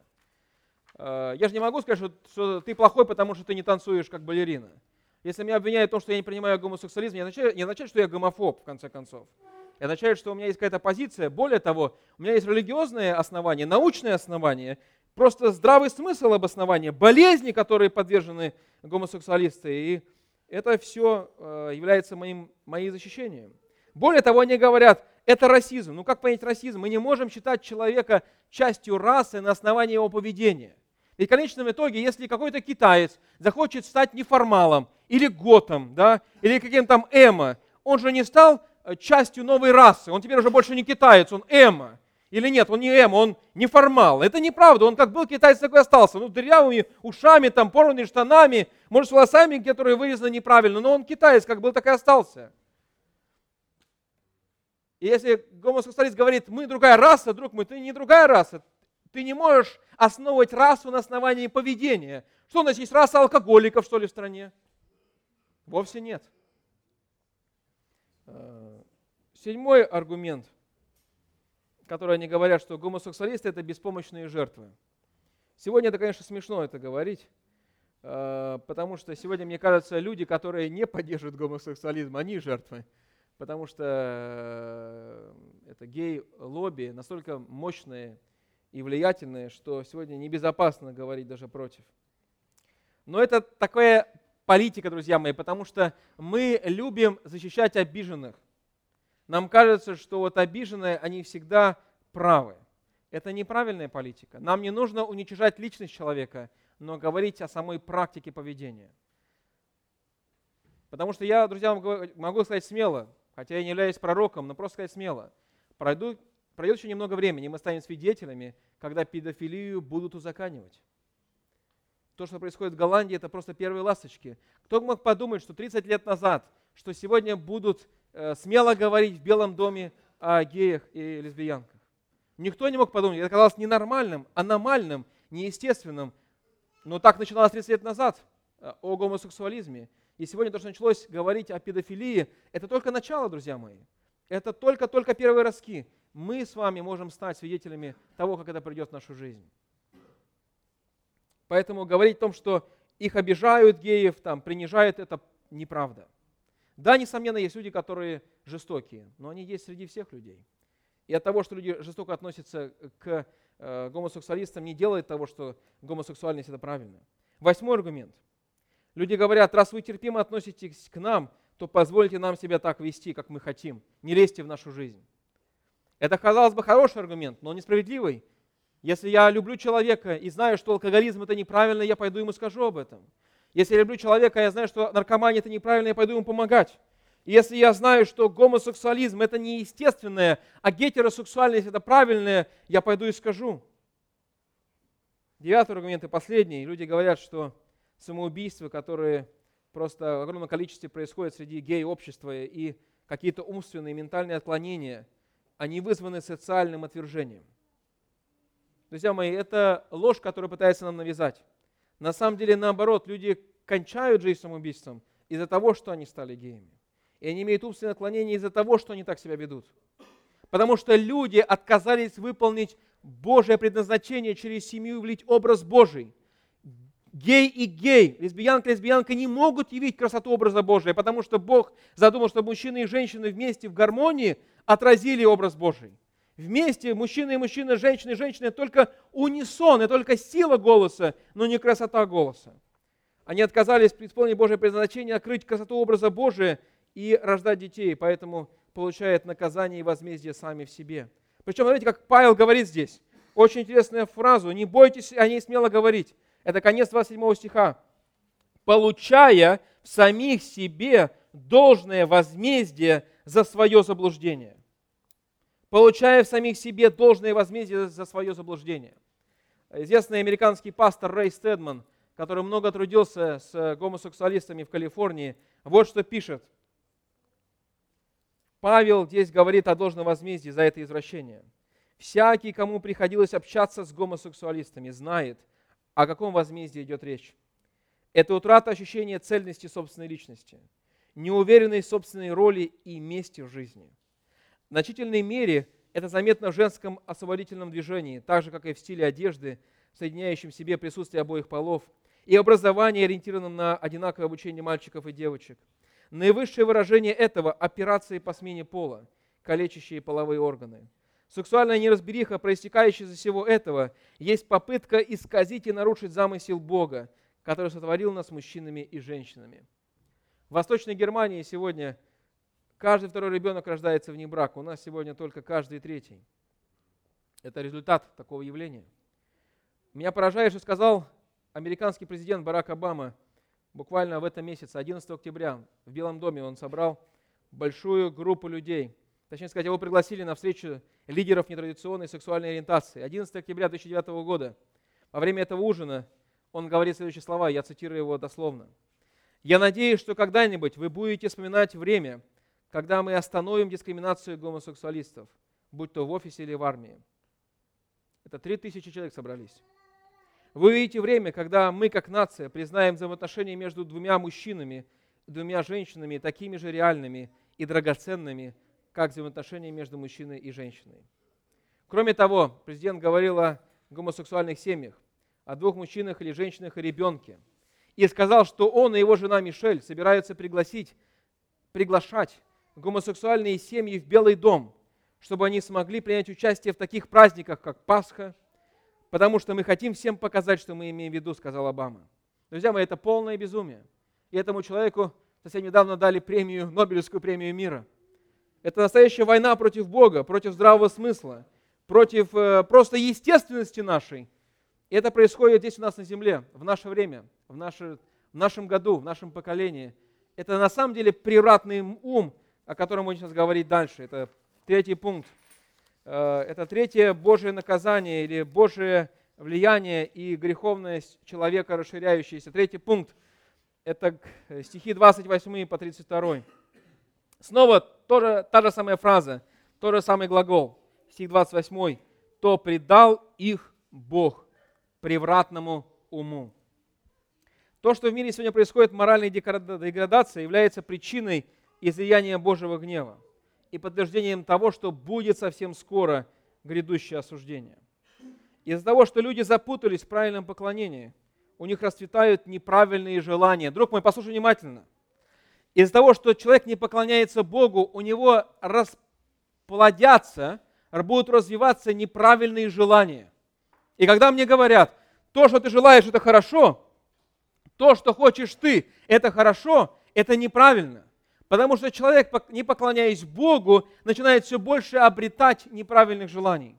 Я же не могу сказать, что ты плохой, потому что ты не танцуешь как балерина. Если меня обвиняют в том, что я не принимаю гомосексуализм, не означает, что я гомофоб, в конце концов. Это означает, что у меня есть какая-то позиция. Более того, у меня есть религиозные основания, научные основания, просто здравый смысл обоснования, болезни, которые подвержены гомосексуалисты. И это все является моим защищением. Более того, они говорят, это расизм. Ну как понять расизм? Мы не можем считать человека частью расы на основании его поведения. И в конечном итоге, если какой-то китаец захочет стать неформалом, или готом, да, или каким-то там эмо, он же не стал частью новой расы, он теперь уже больше не китаец, он эмо. Или нет, он не эмо, он неформал. Это неправда, он как был китаец, такой и остался. Ну, дырявыми ушами, там, порванными штанами, может, с волосами, которые вырезаны неправильно, но он китаец, как был, так и остался. И если гомосексуалист говорит, мы другая раса, друг мой, ты не другая раса. Ты не можешь основывать расу на основании поведения. Что у нас есть, раса алкоголиков, что ли, в стране? Вовсе нет. Седьмой аргумент, который они говорят, что гомосексуалисты – это беспомощные жертвы. Сегодня это, конечно, смешно это говорить, потому что сегодня, мне кажется, люди, которые не поддерживают гомосексуализм, они жертвы. Потому что это гей-лобби настолько мощные и влиятельные, что сегодня небезопасно говорить даже против. Но это такая политика, друзья мои, потому что мы любим защищать обиженных. Нам кажется, что вот обиженные, они всегда правы. Это неправильная политика. Нам не нужно уничтожать личность человека, но говорить о самой практике поведения. Потому что я, друзья, могу сказать смело, хотя я не являюсь пророком, но просто сказать смело. Пройдет еще немного времени, и мы станем свидетелями, когда педофилию будут узаконивать. То, что происходит в Голландии, это просто первые ласточки. Кто мог подумать, что 30 лет назад, что сегодня будут смело говорить в Белом доме о геях и лесбиянках? Никто не мог подумать. Это казалось ненормальным, аномальным, неестественным. Но так начиналось 30 лет назад о гомосексуализме. И сегодня то, что началось говорить о педофилии, это только начало, друзья мои. Это только первые ростки. Мы с вами можем стать свидетелями того, как это придет в нашу жизнь. Поэтому говорить о том, что их обижают геев, там, принижают, это неправда. Да, несомненно, есть люди, которые жестокие, но они есть среди всех людей. И от того, что люди жестоко относятся к гомосексуалистам, не делает того, что гомосексуальность – это правильно. 8-й аргумент. Люди говорят, раз вы терпимо относитесь к нам, то позвольте нам себя так вести, как мы хотим. Не лезьте в нашу жизнь. Это, казалось бы, хороший аргумент, но несправедливый. Если я люблю человека и знаю, что алкоголизм – это неправильно, я пойду ему скажу об этом. Если я люблю человека, и я знаю, что наркомания – это неправильно, я пойду ему помогать. И если я знаю, что гомосексуализм – это неестественное, а гетеросексуальность – это правильное, я пойду и скажу. 9-й аргумент и последний. Люди говорят, что самоубийства, которые просто в огромном количестве происходят среди гей-общества и какие-то умственные, ментальные отклонения, они вызваны социальным отвержением. Друзья мои, это ложь, которую пытаются нам навязать. На самом деле, наоборот, люди кончают жизнь самоубийством из-за того, что они стали геями. И они имеют умственное отклонение из-за того, что они так себя ведут. Потому что люди отказались выполнить Божье предназначение через семью, влить образ Божий. Гей и гей, лесбиянка и лесбиянка не могут явить красоту образа Божия, потому что Бог задумал, чтобы мужчины и женщины вместе в гармонии отразили образ Божий. Вместе мужчина и мужчина, женщина и женщина, только унисон, и только сила голоса, но не красота голоса. Они отказались исполнить Божье предназначение, открыть красоту образа Божия и рождать детей, поэтому получают наказание и возмездие сами в себе. Причем, смотрите, как Павел говорит здесь, очень интересную фразу, не бойтесь о ней смело говорить. Это конец 27 стиха. «Получая в самих себе должное возмездие за свое заблуждение». Получая в самих себе должное возмездие за свое заблуждение. Известный американский пастор Рэй Стедман, который много трудился с гомосексуалистами в Калифорнии, вот что пишет. Павел здесь говорит о должном возмездии за это извращение. «Всякий, кому приходилось общаться с гомосексуалистами, знает, о каком возмездии идет речь. Это утрата ощущения цельности собственной личности, неуверенность в собственной роли и месте в жизни. В значительной мере это заметно в женском освободительном движении, так же, как и в стиле одежды, соединяющем в себе присутствие обоих полов, и образовании, ориентированном на одинаковое обучение мальчиков и девочек. Наивысшее выражение этого – операции по смене пола, калечащие половые органы. Сексуальная неразбериха, проистекающая из всего этого, есть попытка исказить и нарушить замысел Бога, который сотворил нас мужчинами и женщинами. В Восточной Германии сегодня каждый второй ребенок рождается вне брака. У нас сегодня только каждый третий. Это результат такого явления. Меня поражает, что сказал американский президент Барак Обама буквально в этом месяце, 11 октября, в Белом доме он собрал большую группу людей. Точнее сказать, его пригласили на встречу лидеров нетрадиционной сексуальной ориентации. 11 октября 2009 года. Во время этого ужина он говорит следующие слова, я цитирую его дословно. «Я надеюсь, что когда-нибудь вы будете вспоминать время, когда мы остановим дискриминацию гомосексуалистов, будь то в офисе или в армии». Это 3000 человек собрались. Вы увидите время, когда мы, как нация, признаем взаимоотношения между двумя мужчинами и двумя женщинами такими же реальными и драгоценными, как взаимоотношения между мужчиной и женщиной. Кроме того, президент говорил о гомосексуальных семьях, о двух мужчинах или женщинах и ребенке. И сказал, что он и его жена Мишель собираются приглашать гомосексуальные семьи в Белый дом, чтобы они смогли принять участие в таких праздниках, как Пасха, потому что мы хотим всем показать, что мы имеем в виду, сказал Обама. Друзья мои, это полное безумие. И этому человеку совсем недавно дали премию, Нобелевскую премию мира. Это настоящая война против Бога, против здравого смысла, против просто естественности нашей. И это происходит здесь у нас на земле, в наше время, в нашем году, в нашем поколении. Это на самом деле превратный ум, о котором мы сейчас говорить дальше. Это третий пункт. Это третье Божие наказание или Божие влияние и греховность человека расширяющаяся. Третий пункт. Это стихи 28 по 32. Снова та же самая фраза, тот же самый глагол. Стих 28. «То предал их Бог превратному уму». То, что в мире сегодня происходит, моральной деградация, является причиной излияния Божьего гнева и подтверждением того, что будет совсем скоро грядущее осуждение. Из-за того, что люди запутались в правильном поклонении, у них расцветают неправильные желания. Друг мой, послушай внимательно. Из-за того, что человек не поклоняется Богу, у него расплодятся, будут развиваться неправильные желания. И когда мне говорят, то, что ты желаешь, это хорошо, то, что хочешь ты, это хорошо, это неправильно. Потому что человек, не поклоняясь Богу, начинает все больше обретать неправильных желаний.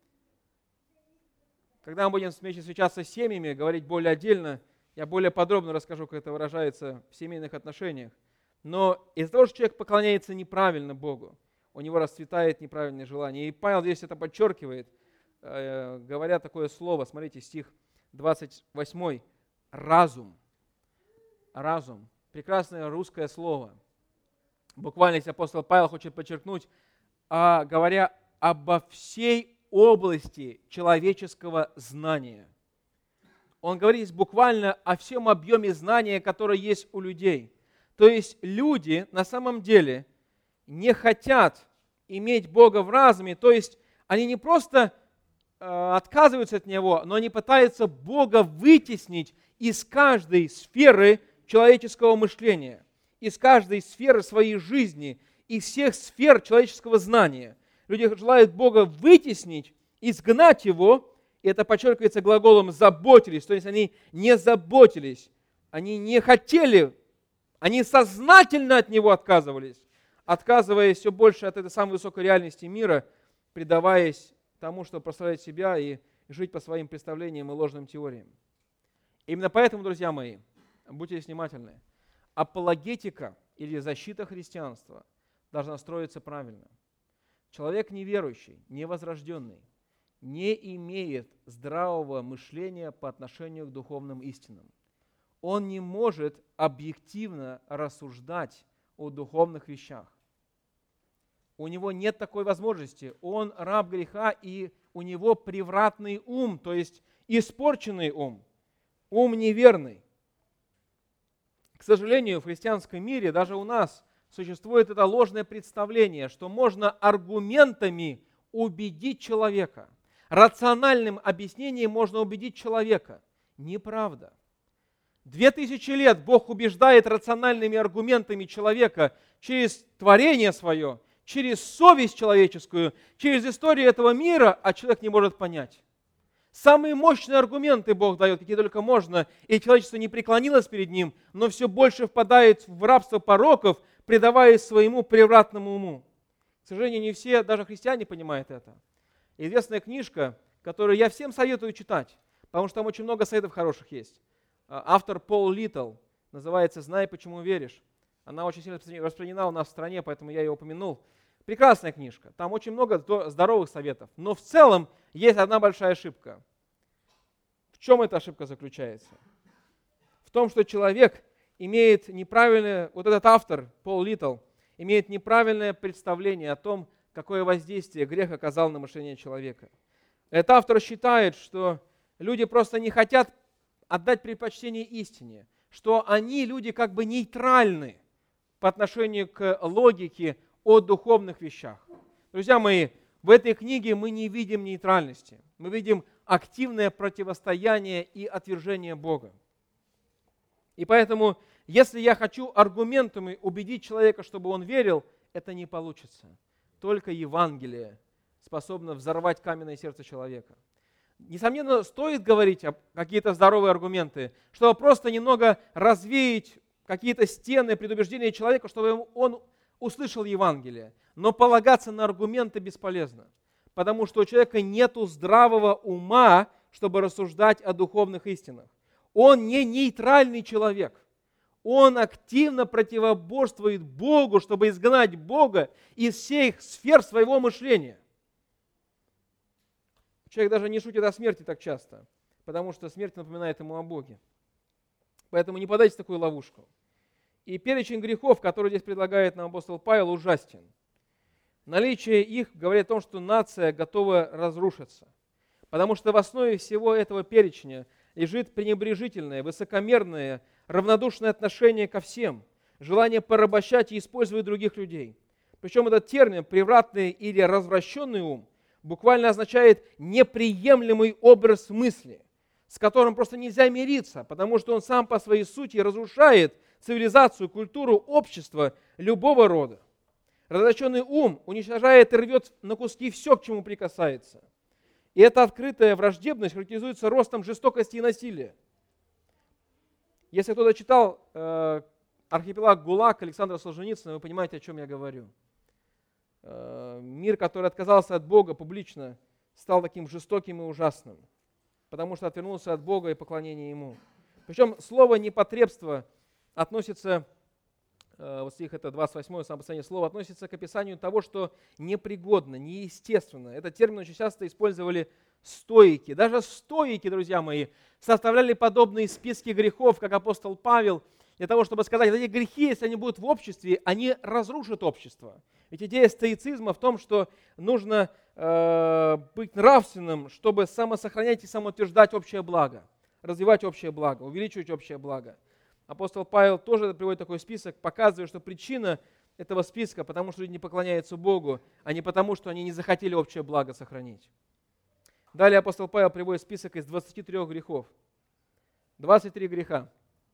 Когда мы будем вместе встречаться с семьями, говорить более отдельно, я более подробно расскажу, как это выражается в семейных отношениях. Но из-за того, что человек поклоняется неправильно Богу, у него расцветает неправильное желание. И Павел здесь это подчеркивает, говоря такое слово. Смотрите, стих 28. Разум. Разум. Прекрасное русское слово. Буквально здесь апостол Павел хочет подчеркнуть, говоря обо всей области человеческого знания. Он говорит здесь буквально о всем объеме знания, которое есть у людей. То есть люди на самом деле не хотят иметь Бога в разуме, то есть они не просто отказываются от Него, но они пытаются Бога вытеснить из каждой сферы человеческого мышления, из каждой сферы своей жизни, из всех сфер человеческого знания. Люди желают Бога вытеснить, изгнать Его, и это подчеркивается глаголом «заботились», то есть они не заботились, они не хотели, они сознательно от Него отказывались, отказываясь все больше от этой самой высокой реальности мира, предаваясь тому, чтобы прославлять себя и жить по своим представлениям и ложным теориям. Именно поэтому, друзья мои, будьте внимательны, апологетика или защита христианства должна строиться правильно. Человек неверующий, невозрожденный, не имеет здравого мышления по отношению к духовным истинам. Он не может объективно рассуждать о духовных вещах. У него нет такой возможности. Он раб греха, и у него превратный ум, то есть испорченный ум, ум неверный. К сожалению, в христианском мире, даже у нас, существует это ложное представление, что можно аргументами убедить человека. Рациональным объяснением можно убедить человека. Неправда. 2000 лет Бог убеждает рациональными аргументами человека через творение свое, через совесть человеческую, через историю этого мира, а человек не может понять. Самые мощные аргументы Бог дает, какие только можно, и человечество не преклонилось перед Ним, но все больше впадает в рабство пороков, предаваясь своему превратному уму. К сожалению, не все, даже христиане, понимают это. Известная книжка, которую я всем советую читать, потому что там очень много советов хороших есть. Автор Пол Литтл, называется «Знай, почему веришь». Она очень сильно распространена у нас в стране, поэтому я ее упомянул. Прекрасная книжка, там очень много здоровых советов. Но в целом есть одна большая ошибка. В чем эта ошибка заключается? В том, что человек имеет неправильное, вот этот автор, Пол Литтл, имеет неправильное представление о том, какое воздействие грех оказал на мышление человека. Этот автор считает, что люди просто не хотят отдать предпочтение истине, что они, люди, как бы нейтральны по отношению к логике о духовных вещах. Друзья мои, в этой книге мы не видим нейтральности, мы видим активное противостояние и отвержение Бога. И поэтому, если я хочу аргументами убедить человека, чтобы он верил, это не получится. Только Евангелие способно взорвать каменное сердце человека. Несомненно, стоит говорить какие-то здоровые аргументы, чтобы просто немного развеять какие-то стены предубеждения человека, чтобы он услышал Евангелие. Но полагаться на аргументы бесполезно, потому что у человека нет здравого ума, чтобы рассуждать о духовных истинах. Он не нейтральный человек. Он активно противоборствует Богу, чтобы изгнать Бога из всех сфер своего мышления. Человек даже не шутит о смерти так часто, потому что смерть напоминает ему о Боге. Поэтому не подайте в такую ловушку. И перечень грехов, который здесь предлагает нам апостол Павел, ужасен. Наличие их говорит о том, что нация готова разрушиться. Потому что в основе всего этого перечня лежит пренебрежительное, высокомерное, равнодушное отношение ко всем, желание порабощать и использовать других людей. Причем этот термин «превратный» или «развращенный ум» буквально означает неприемлемый образ мысли, с которым просто нельзя мириться, потому что он сам по своей сути разрушает цивилизацию, культуру, общество любого рода. Развращенный ум уничтожает и рвет на куски все, к чему прикасается. И эта открытая враждебность характеризуется ростом жестокости и насилия. Если кто-то читал «Архипелаг ГУЛАГ» Александра Солженицына, вы понимаете, о чем я говорю. Мир, который отказался от Бога публично, стал таким жестоким и ужасным, потому что отвернулся от Бога и поклонения Ему. Причем слово «непотребство» относится, вот стих это 28, самое последнее слово, относится к описанию того, что непригодно, неестественно. Этот термин очень часто использовали стоики. Даже стоики, друзья мои, составляли подобные списки грехов, как апостол Павел, для того, чтобы сказать, эти грехи, если они будут в обществе, они разрушат общество. Ведь идея стоицизма в том, что нужно быть нравственным, чтобы самосохранять и самоутверждать общее благо, развивать общее благо, увеличивать общее благо. Апостол Павел тоже приводит такой список, показывая, что причина этого списка, потому что люди не поклоняются Богу, а не потому, что они не захотели общее благо сохранить. Далее апостол Павел приводит список из 23 грехов. 23 греха.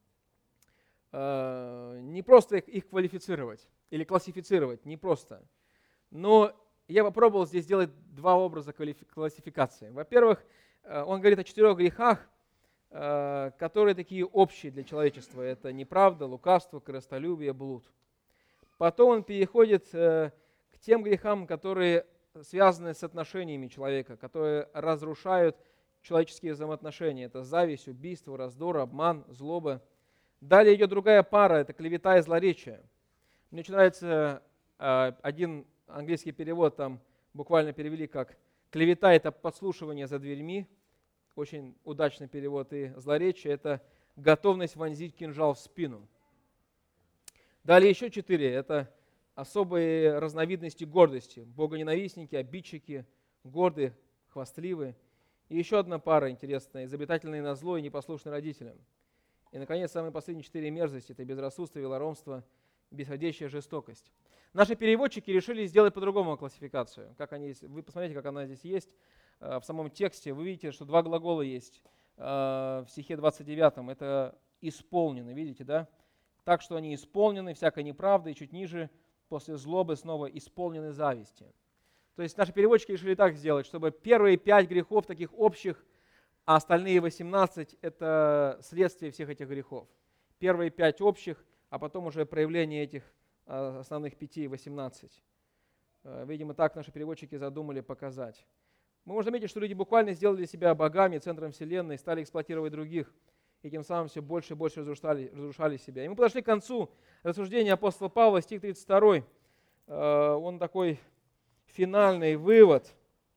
Не просто их квалифицировать или классифицировать, не просто. Но я попробовал здесь сделать два образа классификации. Во-первых, он говорит о 4 грехах, которые такие общие для человечества. Это неправда, лукавство, корыстолюбие, блуд. Потом он переходит к тем грехам, которые связаны с отношениями человека, которые разрушают человеческие взаимоотношения. Это зависть, убийство, раздор, обман, злоба. Далее идет другая пара, это клевета и злоречие. Мне очень нравится один английский перевод, там буквально перевели как «клевета» — это подслушивание за дверьми, очень удачный перевод, и злоречие — это готовность вонзить кинжал в спину. Далее еще 4 — это особые разновидности гордости. Богоненавистники, обидчики, гордые, хвастливые. И еще одна пара интересная — изобретательные на зло и непослушные родителям. И, наконец, самые последние 4 мерзости — это безрассудство, велоромство, бесходящая жестокость. Наши переводчики решили сделать по-другому классификацию. Вы посмотрите, как она здесь есть. В самом тексте вы видите, что 2 глагола есть в стихе 29. Это «исполнены», видите, да? Так что они исполнены всякой неправдой, и чуть ниже, после злобы, снова исполнены зависти. То есть наши переводчики решили так сделать, чтобы первые 5 грехов таких общих, а остальные 18 – это следствие всех этих грехов. Первые 5 общих, а потом уже проявление этих основных 5, 18. Видимо, так наши переводчики задумали показать. Мы можем заметить, что люди буквально сделали себя богами, центром вселенной, стали эксплуатировать других, и тем самым все больше и больше разрушали себя. И мы подошли к концу рассуждения апостола Павла, стих 32. Он такой финальный вывод.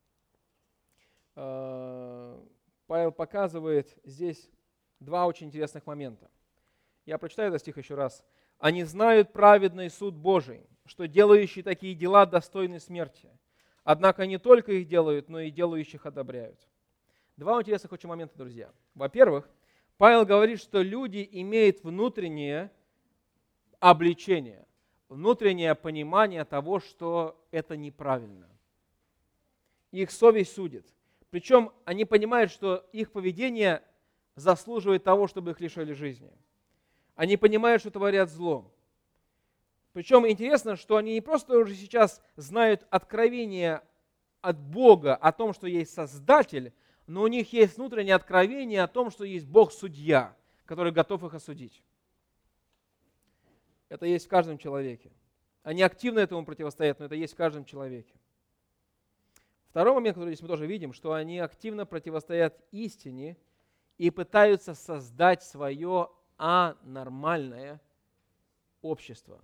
Павел показывает здесь 2 очень интересных момента. Я прочитаю этот стих еще раз. «Они знают праведный суд Божий, что делающие такие дела достойны смерти. Однако не только их делают, но и делающих одобряют». 2 интересных очень момента, друзья. Во-первых, Павел говорит, что люди имеют внутреннее обличение, внутреннее понимание того, что это неправильно. Их совесть судит. Причем они понимают, что их поведение заслуживает того, чтобы их лишили жизни. Они понимают, что творят зло. Причем интересно, что они не просто уже сейчас знают откровение от Бога о том, что есть Создатель, но у них есть внутреннее откровение о том, что есть Бог-судья, который готов их осудить. Это есть в каждом человеке. Они активно этому противостоят, но это есть в каждом человеке. Второй момент, который здесь мы тоже видим, что они активно противостоят истине и пытаются создать свое анормальное общество.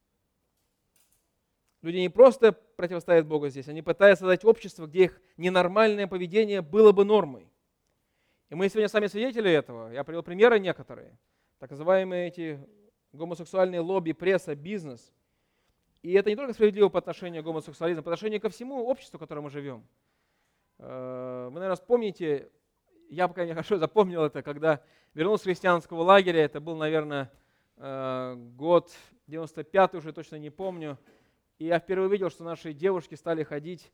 Люди не просто противостоят Богу здесь, они пытаются создать общество, где их ненормальное поведение было бы нормой. И мы сегодня сами свидетели этого. Я привел примеры некоторые. Так называемые эти гомосексуальные лобби, пресса, бизнес. И это не только справедливо по отношению к гомосексуализму, по отношению ко всему обществу, в котором мы живем. Вы, наверное, вспомните, я пока не хорошо запомнил это, когда вернулся с христианского лагеря, это был, наверное, год 95-й, уже точно не помню. И я впервые видел, что наши девушки стали ходить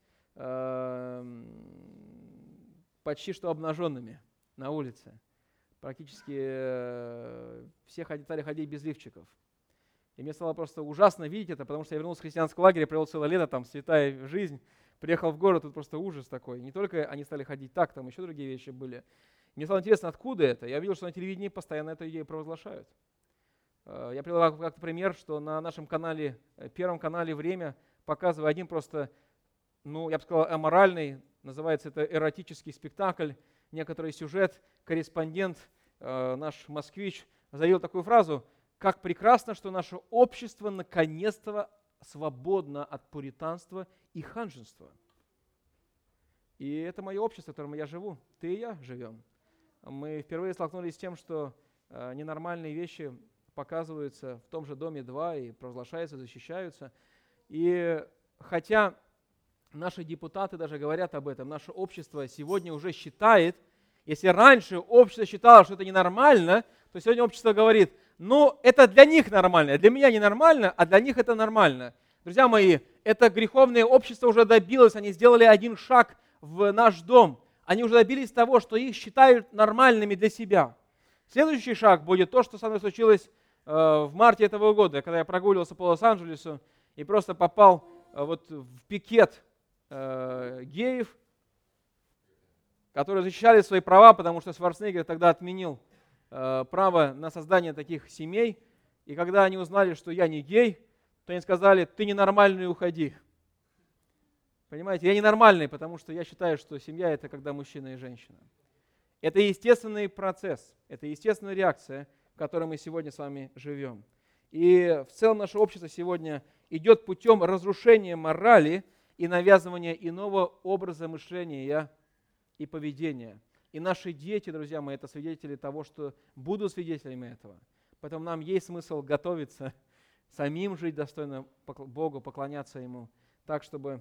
почти что обнаженными на улице. Практически все стали ходить без лифчиков. И мне стало просто ужасно видеть это, потому что я вернулся с христианского лагеря, провел целое лето, там святая жизнь, приехал в город, тут просто ужас такой. Не только они стали ходить так, там еще другие вещи были. Мне стало интересно, откуда это. Я видел, что на телевидении постоянно эту идею провозглашают. Я привел как пример, что на нашем канале, первом канале «Время» показываю один просто, я бы сказал, аморальный, называется это эротический спектакль, некоторый сюжет, корреспондент, наш москвич, заявил такую фразу: «Как прекрасно, что наше общество наконец-то свободно от пуританства и ханжества». И это мое общество, в котором я живу. Ты и я живем. Мы впервые столкнулись с тем, что ненормальные вещи показываются в том же Доме 2 и провозглашаются, защищаются. И хотя наши депутаты даже говорят об этом, наше общество сегодня уже считает Если раньше общество считало, что это ненормально, то сегодня общество говорит, ну, это для них нормально, для меня ненормально, а для них это нормально. Друзья мои, это греховное общество уже добилось, они сделали один шаг в наш дом. Они уже добились того, что их считают нормальными для себя. Следующий шаг будет то, что со мной случилось в марте этого года, когда я прогуливался по Лос-Анджелесу и просто попал вот в пикет геев, которые защищали свои права, потому что Шварценеггер тогда отменил право на создание таких семей. И когда они узнали, что я не гей, то они сказали, ты ненормальный, уходи. Понимаете, я ненормальный, потому что я считаю, что семья – это когда мужчина и женщина. Это естественный процесс, это естественная реакция, в которой мы сегодня с вами живем. И в целом наше общество сегодня идет путем разрушения морали и навязывания иного образа мышления и поведения. И наши дети, друзья мои, это свидетели того, что будут свидетелями этого. Поэтому нам есть смысл готовиться, самим жить достойно Богу, поклоняться Ему, так, чтобы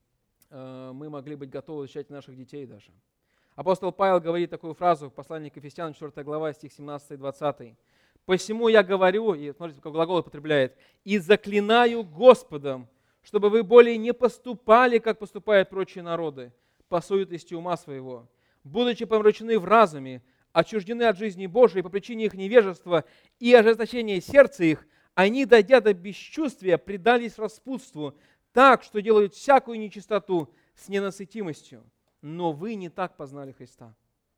мы могли быть готовы защищать наших детей даже. Апостол Павел говорит такую фразу в послании к Ефесянам, 4 глава, стих 17 и 20. «Посему я говорю», и смотрите, какой глагол употребляет, «и заклинаю Господом, чтобы вы более не поступали, как поступают прочие народы, по суетности ума своего, будучи помрачены в разуме, отчуждены от жизни Божией по причине их невежества и ожесточения сердца их, они, дойдя до бесчувствия, предались распутству, так, что делают всякую нечистоту с ненасытимостью. Но вы не так познали Христа».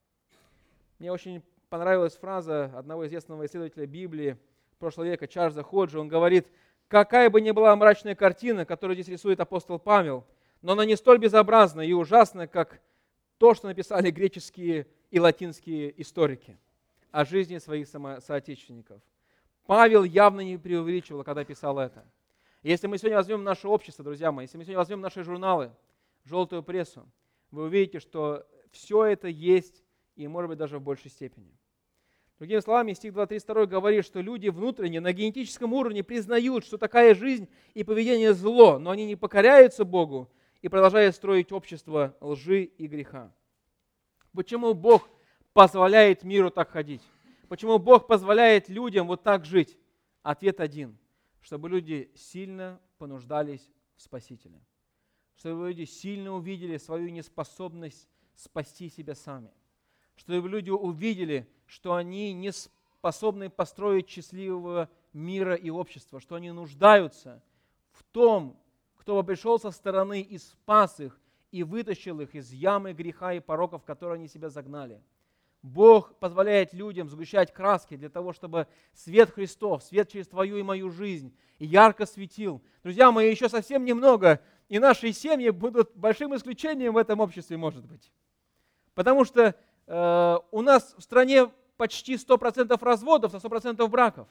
Мне очень понравилась фраза одного известного исследователя Библии прошлого века, Чарльза Ходжи. Он говорит, какая бы ни была мрачная картина, которую здесь рисует апостол Павел, но она не столь безобразна и ужасна, как то, что написали греческие и латинские историки о жизни своих соотечественников. Павел явно не преувеличивал, когда писал это. Если мы сегодня возьмем наше общество, друзья мои, если мы сегодня возьмем наши журналы, желтую прессу, вы увидите, что все это есть и, может быть, даже в большей степени. Другими словами, стих 2:32 говорит, что люди внутренне, на генетическом уровне признают, что такая жизнь и поведение зло, но они не покоряются Богу и продолжают строить общество лжи и греха. Почему Бог позволяет миру так ходить? Почему Бог позволяет людям вот так жить? Ответ один. Чтобы люди сильно понуждались в Спасителе. Чтобы люди сильно увидели свою неспособность спасти себя сами. Чтобы люди увидели, что они не способны построить счастливого мира и общества, что они нуждаются в том, кто бы пришел со стороны и спас их, и вытащил их из ямы греха и пороков, в которые они себя загнали. Бог позволяет людям сгущать краски для того, чтобы свет Христов, свет через твою и мою жизнь ярко светил. Друзья мои, еще совсем немного, и наши семьи будут большим исключением в этом обществе, может быть. Потому что у нас в стране почти 100% разводов, а 100% браков.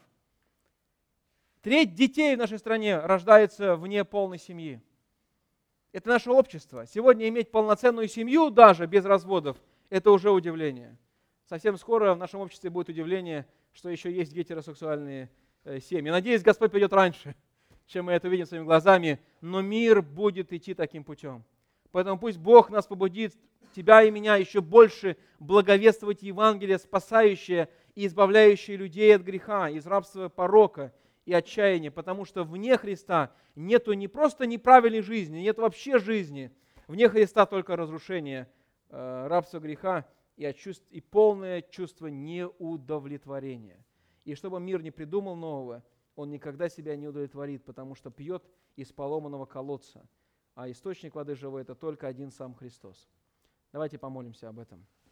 Треть детей в нашей стране рождается вне полной семьи. Это наше общество. Сегодня иметь полноценную семью даже без разводов – это уже удивление. Совсем скоро в нашем обществе будет удивление, что еще есть гетеросексуальные семьи. Надеюсь, Господь придет раньше, чем мы это увидим своими глазами, но мир будет идти таким путем. Поэтому пусть Бог нас побудит, тебя и меня, еще больше благовествовать Евангелие, спасающее и избавляющее людей от греха, из рабства порока и отчаяния, потому что вне Христа нету не просто неправильной жизни, нет вообще жизни. Вне Христа только разрушение, рабство греха и полное чувство неудовлетворения. И чтобы мир не придумал нового, он никогда себя не удовлетворит, потому что пьет из поломанного колодца. А источник воды живой – это только один сам Христос. Давайте помолимся об этом.